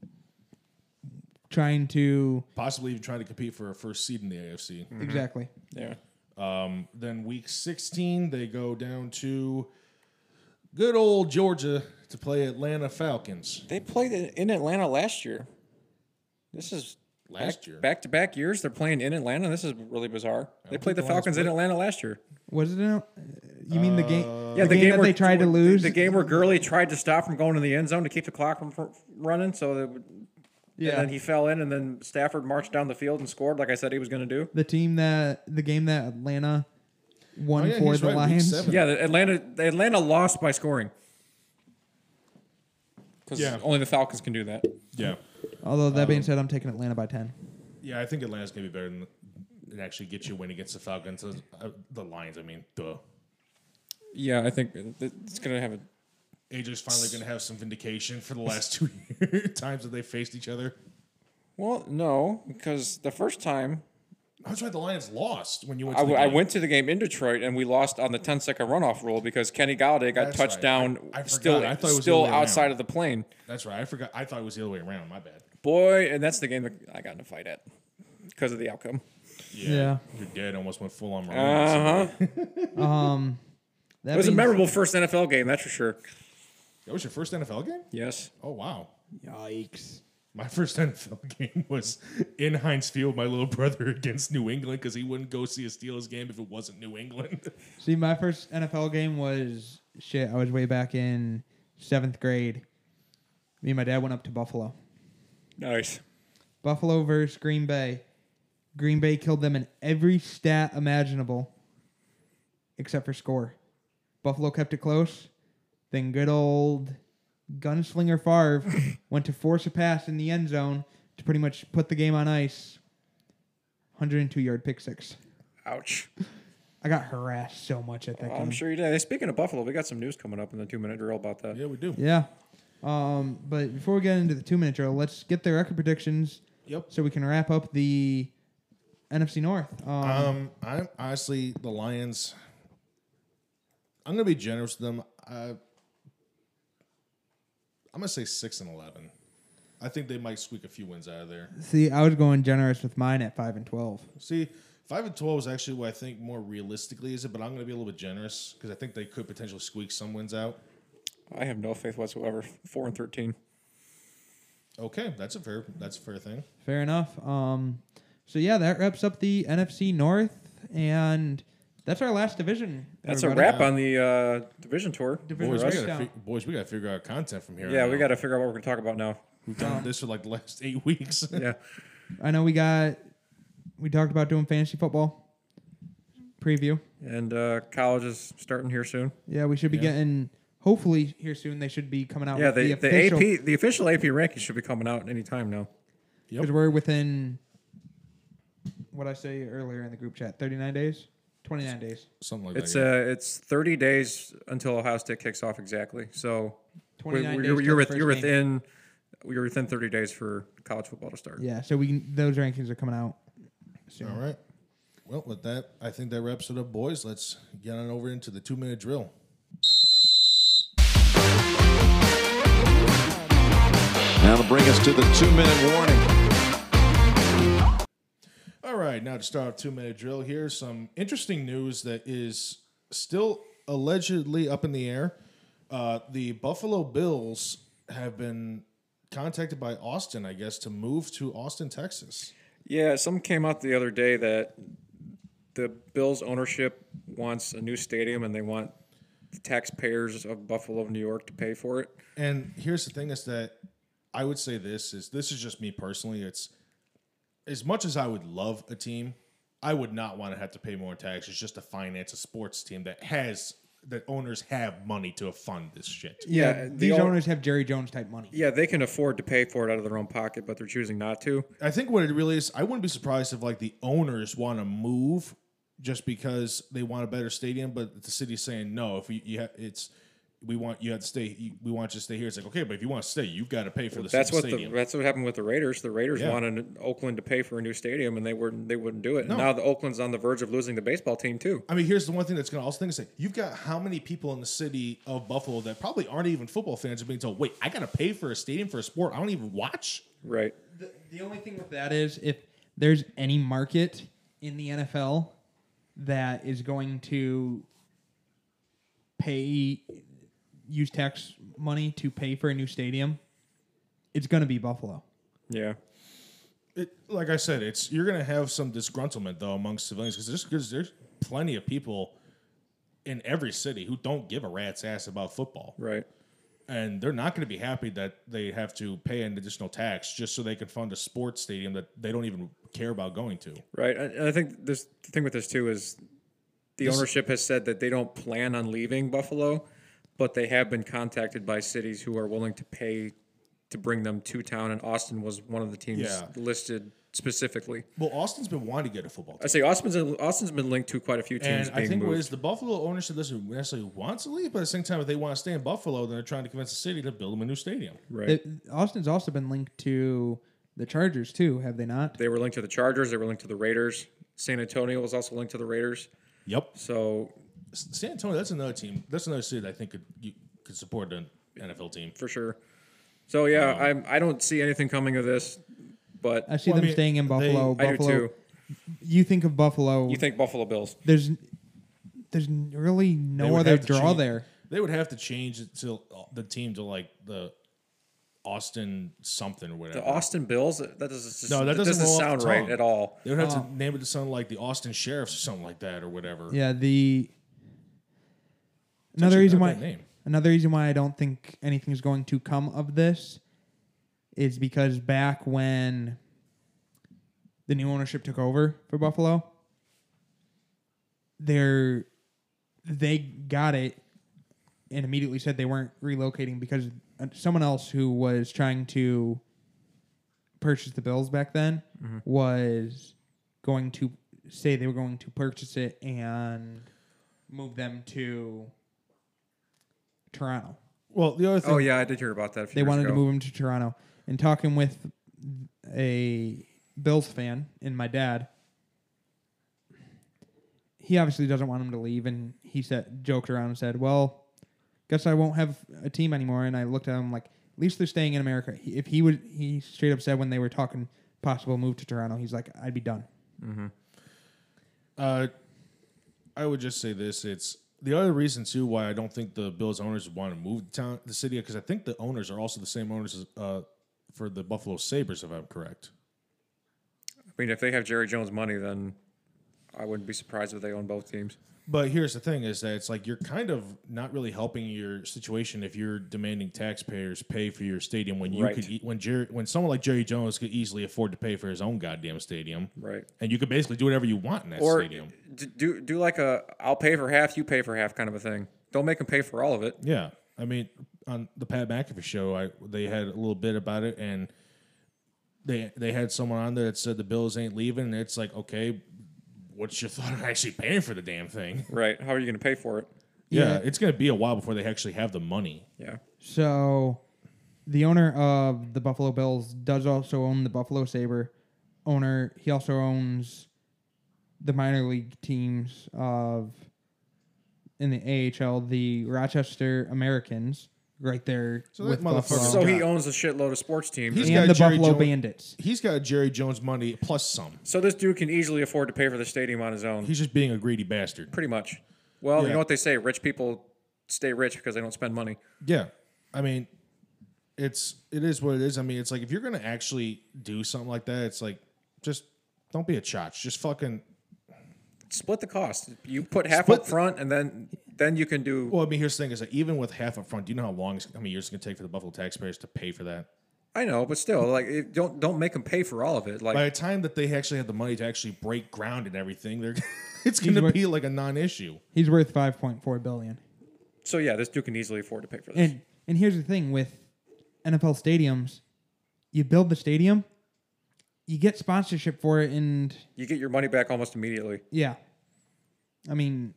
C: trying to
B: Possibly even trying to compete for a first seed in the AFC.
C: exactly.
A: Yeah.
B: Then week 16, they go down to good old Georgia to play Atlanta Falcons.
A: They played in Atlanta last year. This is
B: Last year?
A: back-to-back years. They're playing in Atlanta. This is really bizarre. They played the
B: think the Lions
A: Falcons in
B: played-
A: Atlanta last year.
C: Was it? You mean the game?
A: Yeah,
C: the game that
A: where
C: they tried to lose.
A: The game where Gurley tried to stop from going to the end zone to keep the clock from running. So that
C: Yeah.
A: and then he fell in, and then Stafford marched down the field and scored, like I said he was going to do.
C: the game that Atlanta won
B: yeah,
C: for
B: he's
C: the
B: right, week
C: Lions.
B: 7.
A: Yeah, the Atlanta lost by scoring. Because
B: Yeah.
A: only the Falcons can do that.
B: Yeah.
C: Although that being said, I'm taking Atlanta by 10.
B: Yeah, I think Atlanta's going to be better than actually get you a win against the Falcons. The Lions, I mean, duh.
A: Yeah, I think it's going to have a.
B: AJ's finally going to have some vindication for the last 2 times that they faced each other.
A: Well, no, because the first time
B: That's right, the Lions lost when you went
A: I,
B: to the
A: I
B: game.
A: went to the game in Detroit and we lost on the 10-second runoff rule because Kenny Galladay got
B: That's
A: touched
B: right.
A: down
B: I forgot.
A: still
B: I thought it was the
A: still
B: other way
A: outside
B: around.
A: of the plane.
B: That's right. I forgot. I thought it was the other way around. My bad.
A: Boy, and that's the game that I got in a fight at because of the outcome.
C: Yeah.
B: Your dad almost went full on Maroon.
C: That
A: It was a
C: being-
A: memorable first NFL game, that's for sure.
B: That was your first NFL game?
A: Yes.
B: Oh, wow.
C: Yikes.
B: My first NFL game was in Heinz Field, my little brother against New England because he wouldn't go see a Steelers game if it wasn't New England.
C: See, my first NFL game was I was way back in 7th grade. Me and my dad went up to Buffalo.
A: Nice.
C: Buffalo versus Green Bay. Green Bay killed them in every stat imaginable except for score. Buffalo kept it close. Then good old gunslinger Favre went to force a pass in the end zone to pretty much put the game on ice. 102-yard pick six.
A: Ouch.
C: I got harassed so much at that game.
A: I'm sure you did. Hey, speaking of Buffalo, we got some news coming up in the 2-minute drill about that.
B: Yeah, we do.
C: Yeah. But before we get into the 2-minute drill, let's get the record predictions
B: Yep.
C: so we can wrap up the NFC North.
B: I'm honestly the Lions. I'm gonna be generous with them. I'm gonna say 6-11. I think they might squeak a few wins out of there.
C: See, I was going generous with mine at 5-12.
B: See, 5-12 is actually what I think more realistically is it, but I'm gonna be a little bit generous because I think they could potentially squeak some wins out.
A: I have no faith whatsoever. 4-13.
B: Okay, that's a fair thing.
C: Fair enough. So yeah, that wraps up the NFC North, and that's our last division.
A: That's a
C: everybody.
A: wrap on the division tour.
C: Division
B: Boys,
A: for
B: we
A: us.
C: breakdown.
B: gotta figure out content from here.
A: Yeah,
B: on
A: we
B: out.
A: got to figure out what we're going to talk about now.
B: We've done this for like the last 8 weeks.
A: Yeah.
C: I know we talked about doing fantasy football preview.
A: And college is starting here soon.
C: Yeah, we should be getting, hopefully here soon, they should be coming out
A: Yeah,
C: with
A: the official AP rankings should be coming out any time now.
C: because we're within, what I say earlier in the group chat, 39 days? 29 days.
B: Something like
A: It's
B: that.
A: it's 30 days until Ohio State kicks off exactly. So
C: 29 days
A: you're
C: till the first game.
A: within 30 days for college football to start.
C: Yeah, so those rankings are coming out soon.
B: All right. Well, with that, I think that wraps it up, boys. Let's get on over into the 2-minute drill.
D: Now to bring us to the 2-minute warning.
B: All right, now to start off 2-minute drill, here's some interesting news that is still allegedly up in the air. The Buffalo Bills have been contacted by Austin, I guess, to move to Austin, Texas.
A: Yeah, something came out the other day that the Bills ownership wants a new stadium and they want the taxpayers of Buffalo, New York to pay for it.
B: And here's the thing is that I would say this is just me personally. It's as much as I would love a team, I would not want to have to pay more taxes just to finance a sports team that owners have money to fund this shit.
A: Yeah,
C: These owners have Jerry Jones type money.
A: Yeah, they can afford to pay for it out of their own pocket, but they're choosing not to.
B: I think what it really is, I wouldn't be surprised if like the owners want to move just because they want a better stadium, but the city's saying no. If we want you to stay. We want you to stay here. It's like, okay, but if you want to stay, you've got to pay for the stadium.
A: That's what happened with the Raiders. The Raiders
B: Yeah.
A: wanted Oakland to pay for a new stadium, and they wouldn't do it.
B: No.
A: And now the Oakland's on the verge of losing the baseball team too.
B: I mean, here's the one thing that's going to also think is that you've got how many people in the city of Buffalo that probably aren't even football fans are being told, wait, I got to pay for a stadium for a sport I don't even watch?
A: Right.
C: The only thing with that is if there's any market in the NFL that is going to use tax money to pay for a new stadium, it's going to be Buffalo.
A: Yeah.
B: Like I said, you're going to have some disgruntlement though amongst civilians because there's plenty of people in every city who don't give a rat's ass about football.
A: Right.
B: And they're not going to be happy that they have to pay an additional tax just so they can fund a sports stadium that they don't even care about going to.
A: Right. And I think the thing with this too is the ownership has said that they don't plan on leaving Buffalo, but they have been contacted by cities who are willing to pay to bring them to town, and Austin was one of the teams listed specifically.
B: Well, Austin's been wanting to get a football team.
A: I say Austin's been linked to quite a few teams
B: And
A: being
B: I think
A: moved.
B: what is the Buffalo ownership doesn't necessarily want to leave, but at the same time, if they want to stay in Buffalo, then they're trying to convince the city to build them a new stadium.
A: Right.
C: Austin's also been linked to the Chargers too, have they not?
A: They were linked to the Chargers. They were linked to the Raiders. San Antonio was also linked to the Raiders.
B: Yep.
A: So
B: San Antonio, that's another team. That's another city that I think could support an NFL team.
A: for sure. So yeah, I don't see anything coming of this, but
C: I see them staying in Buffalo.
A: I do
C: Buffalo.
A: too.
C: You think of Buffalo.
A: You think Buffalo Bills?
C: There's really
B: They
C: no
B: would
C: other
B: have to
C: draw
B: change-
C: there.
B: They would have to change it to the team to like the Austin something or whatever.
A: The Austin Bills? That doesn't
B: No, that doesn't roll off the
A: sound right
B: tongue.
A: at all.
B: They would have to name it to something like the Austin Sheriffs or something like that or whatever.
C: Yeah,
B: It's
C: another
B: actually
C: reason
B: not a
C: why
B: bad name.
C: another reason why I don't think anything is going to come of this is because back when the new ownership took over for Buffalo, they got it and immediately said they weren't relocating because someone else who was trying to purchase the Bills back then was going to say they were going to purchase it and move them to Toronto.
B: Well, the other thing.
A: Oh yeah, I did hear about that.
C: They wanted to move him to Toronto. And talking with a Bills fan and my dad, he obviously doesn't want him to leave, and he joked around and said, "Well, guess I won't have a team anymore." And I looked at him like, "At least they're staying in America." He straight up said when they were talking possible move to Toronto, he's like, "I'd be done."
B: I would just say this: it's the other reason too why I don't think the Bills owners want to move the city, because I think the owners are also the same owners as, for the Buffalo Sabres, if I'm correct.
A: I mean, if they have Jerry Jones money, then I wouldn't be surprised if they own both teams.
B: But here's the thing: is that it's like you're kind of not really helping your situation if you're demanding taxpayers pay for your stadium when you
A: Right.
B: could when someone like Jerry Jones could easily afford to pay for his own goddamn stadium,
A: Right.
B: and you could basically do whatever you want in that
A: Or
B: stadium.
A: do like I'll pay for half, you pay for half kind of a thing. Don't make them pay for all of it.
B: Yeah, I mean, on the Pat McAfee show, they had a little bit about it, and they had someone on there that said the Bills ain't leaving, and it's like, okay, what's your thought on actually paying for the damn thing?
A: Right. How are you going to pay for it?
B: Yeah,
C: Yeah.
B: it's going to be a while before they actually have the money.
A: Yeah.
C: So, the owner of the Buffalo Bills does also own the Buffalo Sabre. He also owns the minor league teams in the AHL, the Rochester Americans, right there
B: So
C: with
B: that motherfucker-
C: Buffalo,
A: So he
B: God.
A: owns a shitload of sports teams.
B: He's
C: and
B: got
C: the
B: Jerry
C: Buffalo
B: Jones-
C: Bandits.
B: He's got Jerry Jones money plus some.
A: So this dude can easily afford to pay for the stadium on his own.
B: He's just being a greedy bastard.
A: Pretty much. Well, you
B: Yeah.
A: know what they say: rich people stay rich because they don't spend money.
B: Yeah, I mean, it is what it is. I mean, it's like if you're gonna actually do something like that, it's like just don't be a chotch. Just fucking.
A: Split the cost. You put half
B: Split
A: up front, and then you can do.
B: Well, I mean, here's the thing: is that even with half up front, do you know how many years it's gonna take for the Buffalo taxpayers to pay for that?
A: I know, but still, like, don't make them pay for all of it. Like,
B: By the time that they actually have the money to actually break ground and everything, it's gonna
C: wor-
B: be like a non-issue.
C: He's worth $5.4 billion.
A: so yeah, this dude can easily afford to pay for this.
C: And here's the thing with NFL stadiums, you build the stadium, you get sponsorship for it, and
A: You get your money back almost immediately.
C: yeah, I mean,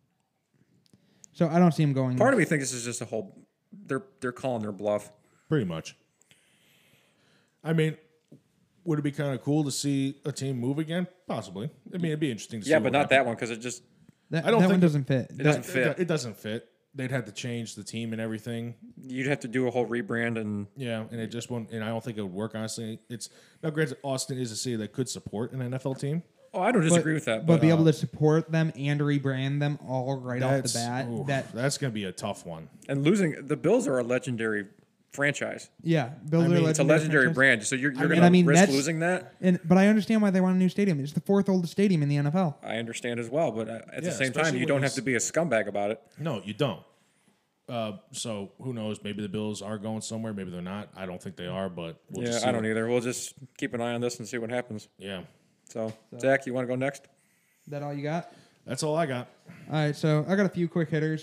C: so I don't see him going.
A: Part of me thinks this is just a whole. They're calling their bluff.
B: Pretty much. I mean, would it be kind of cool to see a team move again? Possibly. I mean, it'd be interesting to see.
A: Yeah,
B: what
A: but not
B: happens.
A: that one because it just.
C: that,
B: I don't
C: that one
B: think-
C: doesn't fit.
A: It doesn't fit.
B: It doesn't fit. They'd have to change the team and everything.
A: You'd have to do a whole rebrand and.
B: Yeah, and it just won't. And I don't think it would work. Honestly, it's now. Granted, Austin is a city that could support an NFL team.
A: Oh, I don't disagree with that.
C: But be able to support them and rebrand them all right off the bat.
B: Oof, that's going to be a tough one.
A: And losing the Bills are a legendary franchise.
C: Yeah, build
B: I
C: their
B: mean,
A: It's a legendary
C: franchise.
A: brand. So you're
C: mean-
A: going to risk
C: that's-
A: losing that.
C: But I understand why they want a new stadium. It's the fourth oldest stadium in the NFL.
A: I understand as well, but at the
B: Yeah,
A: same time,
B: especially
A: you
B: when
A: don't
B: it's-
A: have to be a scumbag about it.
B: No, you don't. So who knows? Maybe the Bills are going somewhere. Maybe they're not. I don't think they are, but we'll just see
A: I don't
B: what-
A: either. We'll just keep an eye on this and see what happens.
B: Yeah,
A: So Zach, you want to go next?
C: That all you got?
B: that's all I got.
C: All right, so I got a few quick hitters.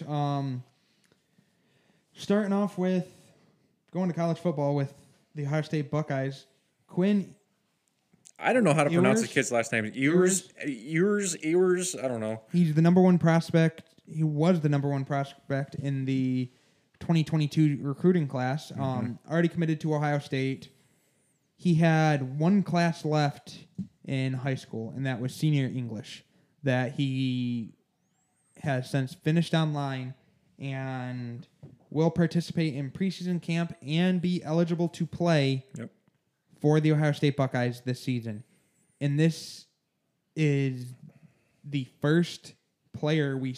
C: Starting off with going to college football with the Ohio State Buckeyes. Quinn,
A: I don't know how to pronounce the
C: Ewers?
A: kid's last name. Ewers. I don't know.
C: he's the number one prospect. He was the number one prospect in the 2022 recruiting class. Already committed to Ohio State. He had one class left in high school, and that was senior English, that he has since finished online and will participate in preseason camp and be eligible to play
A: Yep.
C: for the Ohio State Buckeyes this season. And this is the first player we've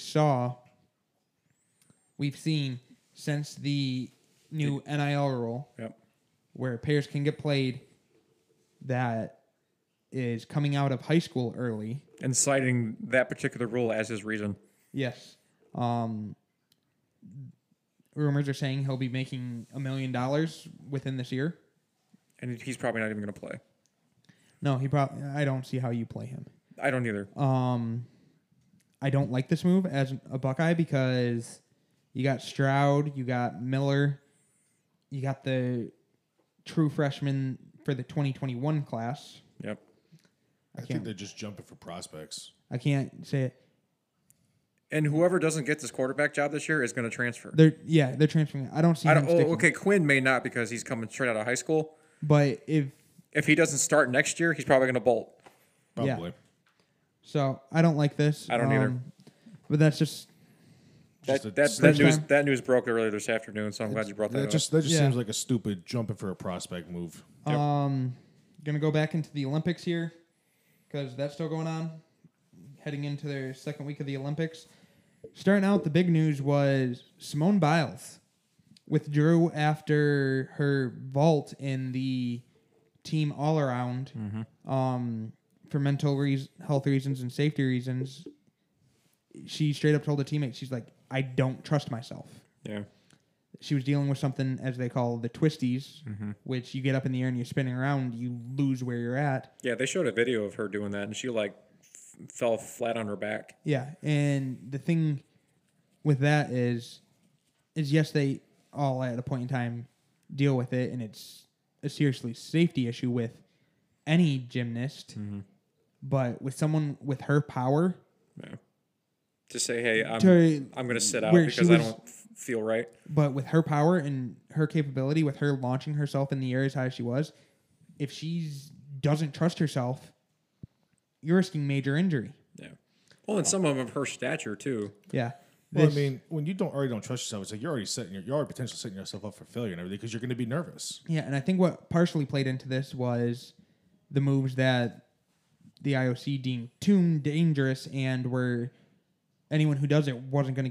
C: seen since the new NIL rule
A: Yep.
C: where players can get played that is coming out of high school early.
A: And citing that particular rule as his reason.
C: Yes. Rumors are saying he'll be making $1 million within this year.
A: And he's probably not even going to play.
C: No, I don't see how you play him.
A: I don't either.
C: I don't like this move as a Buckeye because you got Stroud, you got Miller, you got the true freshman for the 2021 class.
A: Yep.
B: I think they're just jumping for prospects.
C: I can't say it.
A: And whoever doesn't get this quarterback job this year is going to transfer.
C: They're transferring. I don't see him sticking.
A: Okay, Quinn may not because he's coming straight out of high school.
C: But
A: If he doesn't start next year, he's probably going to bolt.
B: Probably.
C: Yeah. So I don't like this.
A: I don't either.
C: But that's just
A: That news broke earlier this afternoon, so I'm glad you brought that
B: That
A: up.
B: just
C: Yeah.
B: seems like a stupid jumping for a prospect move.
C: gonna go back into the Olympics here because that's still going on. Heading into their second week of the Olympics. Starting out, the big news was Simone Biles withdrew after her vault in the team all around for mental health reasons and safety reasons. She straight up told a teammate, she's like, I don't trust myself.
A: Yeah.
C: She was dealing with something, as they call the twisties, which you get up in the air and you're spinning around, you lose where you're at.
A: Yeah, they showed a video of her doing that, and she, fell flat on her back.
C: Yeah, and the thing with that is yes, they all at a point in time deal with it, and it's a seriously safety issue with any gymnast. But with someone with her power,
A: Yeah. To say, hey, I'm
C: To-
A: going to sit out
C: where
A: because
C: she
A: I
C: was-
A: don't feel right.
C: but with her power and her capability, with her launching herself in the air as high as she was, if she doesn't trust herself, you're risking major injury.
A: Well, and some of them of her stature too.
C: Yeah.
B: Well, I
C: This-
B: mean, when you already don't trust yourself, it's like you're already potentially setting yourself up for failure and everything because you're going to be nervous.
C: Yeah, and I think what partially played into this was the moves that the IOC deemed too dangerous and were anyone who does it was going to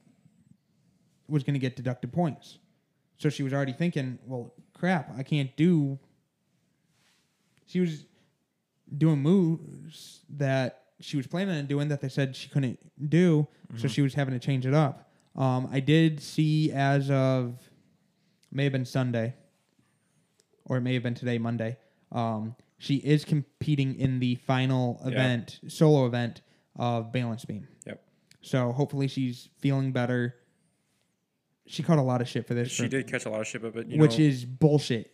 C: get deducted points. So she was already thinking, well, crap, I can't do. She was doing moves that she was planning on doing that they said she couldn't do, so she was having to change it up. I did see as of may have been Sunday, or it may have been today, Monday. She is competing in the final event, solo event of Balance Beam.
A: Yep.
C: So hopefully she's feeling better. She caught a lot of shit for this,
A: She did catch a lot of shit, but
C: which is bullshit.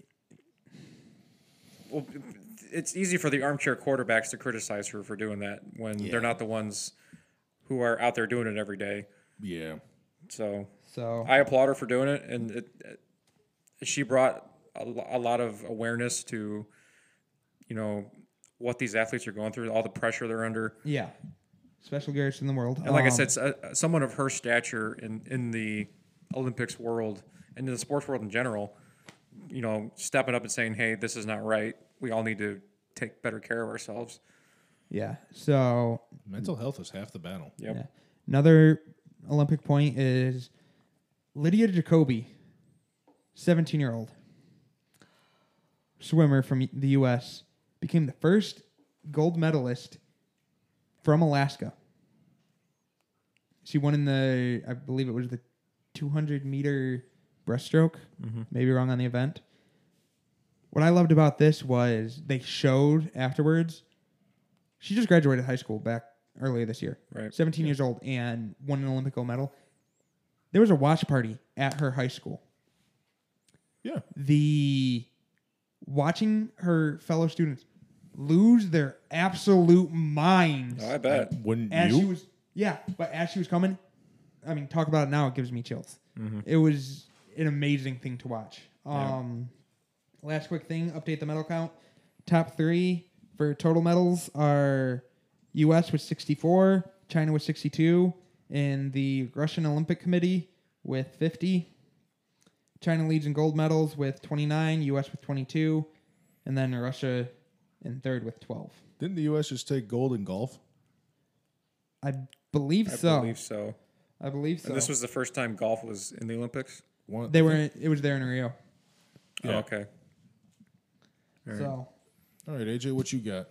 A: well, it's easy for the armchair quarterbacks to criticize her for doing that when they're not the ones who are out there doing it every day.
B: Yeah.
A: So
C: So
A: I applaud her for doing it, and she brought a lot of awareness to, what these athletes are going through, all the pressure they're under.
C: yeah, special gears in the world.
A: And like I said, someone of her stature in the Olympics world and in the sports world in general, stepping up and saying, "Hey, this is not right. We all need to take better care of ourselves."
C: yeah. So
B: Mental health is half the battle.
A: Yep.
C: yeah. Another Olympic point is Lydia Jacoby, 17-year-old swimmer from the U.S., became the first gold medalist from Alaska. She won in I believe it was the 200-meter breaststroke. Maybe wrong on the event. What I loved about this was they showed afterwards, she just graduated high school back earlier this year.
A: Right.
C: 17 years old and won an Olympic gold medal. There was a watch party at her high school.
B: Yeah.
C: Watching her fellow students lose their absolute minds
A: Oh, I bet.
B: Wouldn't
C: as
B: you?
C: she was but as she was coming, I mean, talk about it now, it gives me chills. It was an amazing thing to watch. Last quick thing, update the medal count. Top 3 for total medals are U.S. with 64, China with 62, and the Russian Olympic Committee with 50. China leads in gold medals with 29, U.S. with 22, and then Russia in third with 12.
B: Didn't the U.S. just take gold in golf?
C: I believe
A: I
C: so.
A: believe so.
C: I believe so.
A: And this was the first time golf was in the Olympics?
C: It was there in Rio.
A: Yeah. Oh, okay.
C: So
B: All right, AJ, what you got?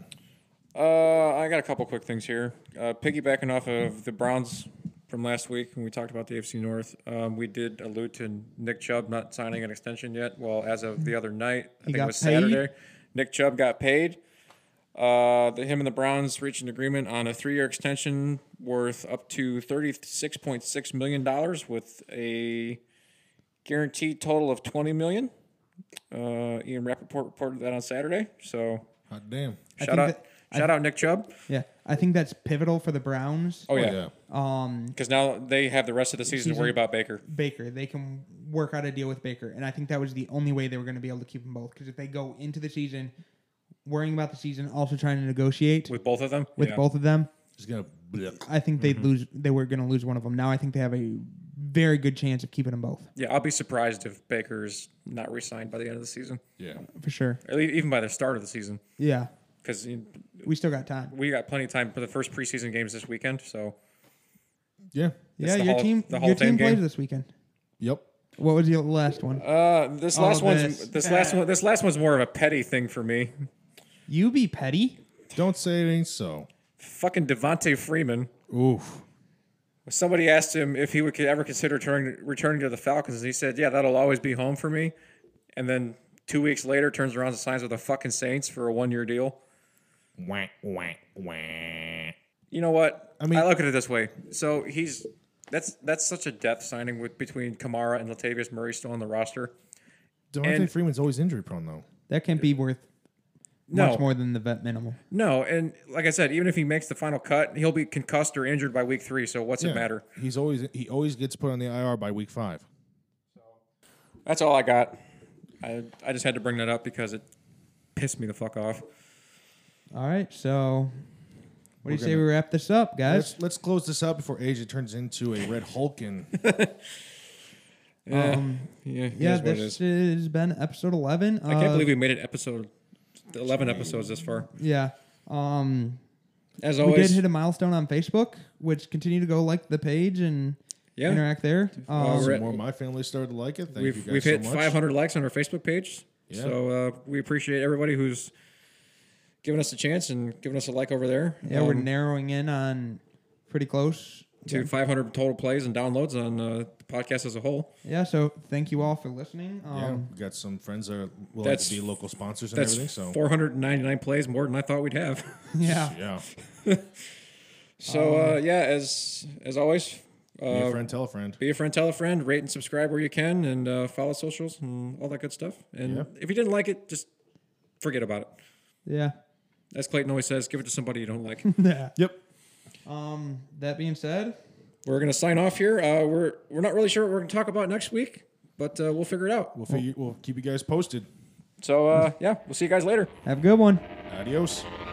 A: I got a couple quick things here. Piggybacking off of the Browns from last week when we talked about the AFC North, we did allude to Nick Chubb not signing an extension yet. Well, as of the other night, I think it
C: got
A: was
C: paid?
A: Saturday, Nick Chubb got paid. Him and the Browns reached an agreement on a 3-year extension worth up to $36.6 million with a guaranteed total of $20 million. Ian Rappaport reported that on Saturday. So
B: Hot damn.
A: shout out Nick Chubb.
C: yeah, I think that's pivotal for the Browns.
A: Oh yeah, because now they have the rest of the season to worry about Baker.
C: Baker, they can work out a deal with Baker, and I think that was the only way they were going to be able to keep them both. Because if they go into the season worrying about the season, also trying to negotiate
A: With both of them?
C: with
A: Yeah.
C: both of them,
B: He's going to.
C: I think they'd lose. They were going to lose one of them. Now I think they have a very good chance of keeping them both
A: Yeah, I'll be surprised if Baker's not re-signed by the end of the season,
B: Yeah.
C: for sure.
A: or even by the start of the season,
C: Yeah,
A: because
C: we still got time.
A: we got plenty of time for the first preseason games this weekend. So
B: Yeah.
C: Yeah,
A: the
C: your
A: Hall-
C: team,
A: the Hall
C: your
A: of Fame
C: team plays
A: game?
C: this weekend.
B: Yep.
C: What was your last one?
A: this last one's more of a petty thing for me.
C: You be petty.
B: Don't say it ain't so.
A: Fucking Devontae Freeman.
B: Oof.
A: Somebody asked him if he would ever consider returning to the Falcons, and he said, "Yeah, that'll always be home for me." And then 2 weeks later, turns around and signs with the fucking Saints for a 1-year deal.
B: Wah, wah, wah.
A: You know what?
B: I mean-
A: I look at it this way. So that's such a depth signing between Kamara and Latavius Murray still on the roster.
B: Devontae
A: And-
B: Freeman's always injury prone, though.
C: That can't be worth
A: No.
C: much more than the vet minimum.
A: No, and like I said, even if he makes the final cut, he'll be concussed or injured by week 3. So what's it matter?
B: He always gets put on the IR by week 5.
A: That's all I got. I just had to bring that up because it pissed me the fuck off.
C: All right, so What do you say we wrap this up, guys?
B: Let's close this up before AJ turns into a Red Hulkin.
C: Yeah, this has been episode 11.
A: I can't believe we made it 11 episodes this far.
C: Yeah.
A: As
C: We
A: always,
C: did hit a milestone on Facebook, which continue to go like the page and
A: yeah.
C: interact there.
A: we're
B: Some
A: at-
B: more of my family started to like it. Thank you guys
A: We've
B: so
A: hit
B: much.
A: 500 likes on our Facebook page.
B: Yeah.
A: So we appreciate everybody who's giving us a chance and giving us a like over there.
C: Yeah, we're narrowing in on pretty close
A: to 500 total plays and downloads on the podcast as a whole.
C: Yeah, so thank you all for listening.
B: Yeah, we got some friends that are willing
A: that's-
B: to be local sponsors and
A: That's
B: everything. So
A: 499 plays, more than I thought we'd have.
C: Yeah.
B: yeah,
A: So yeah, as always,
B: be a friend, tell a friend.
A: be a friend, tell a friend, rate and subscribe where you can, and follow socials and all that good stuff. And if you didn't like it, just forget about it.
C: Yeah.
A: As Clayton always says, give it to somebody you don't like.
C: Yeah.
B: Yep.
C: That being said,
A: We're gonna sign off here. We're not really sure what we're gonna talk about next week, but we'll figure it out.
B: We'll keep you guys posted.
A: So yeah, we'll see you guys later.
C: have a good one.
B: Adios.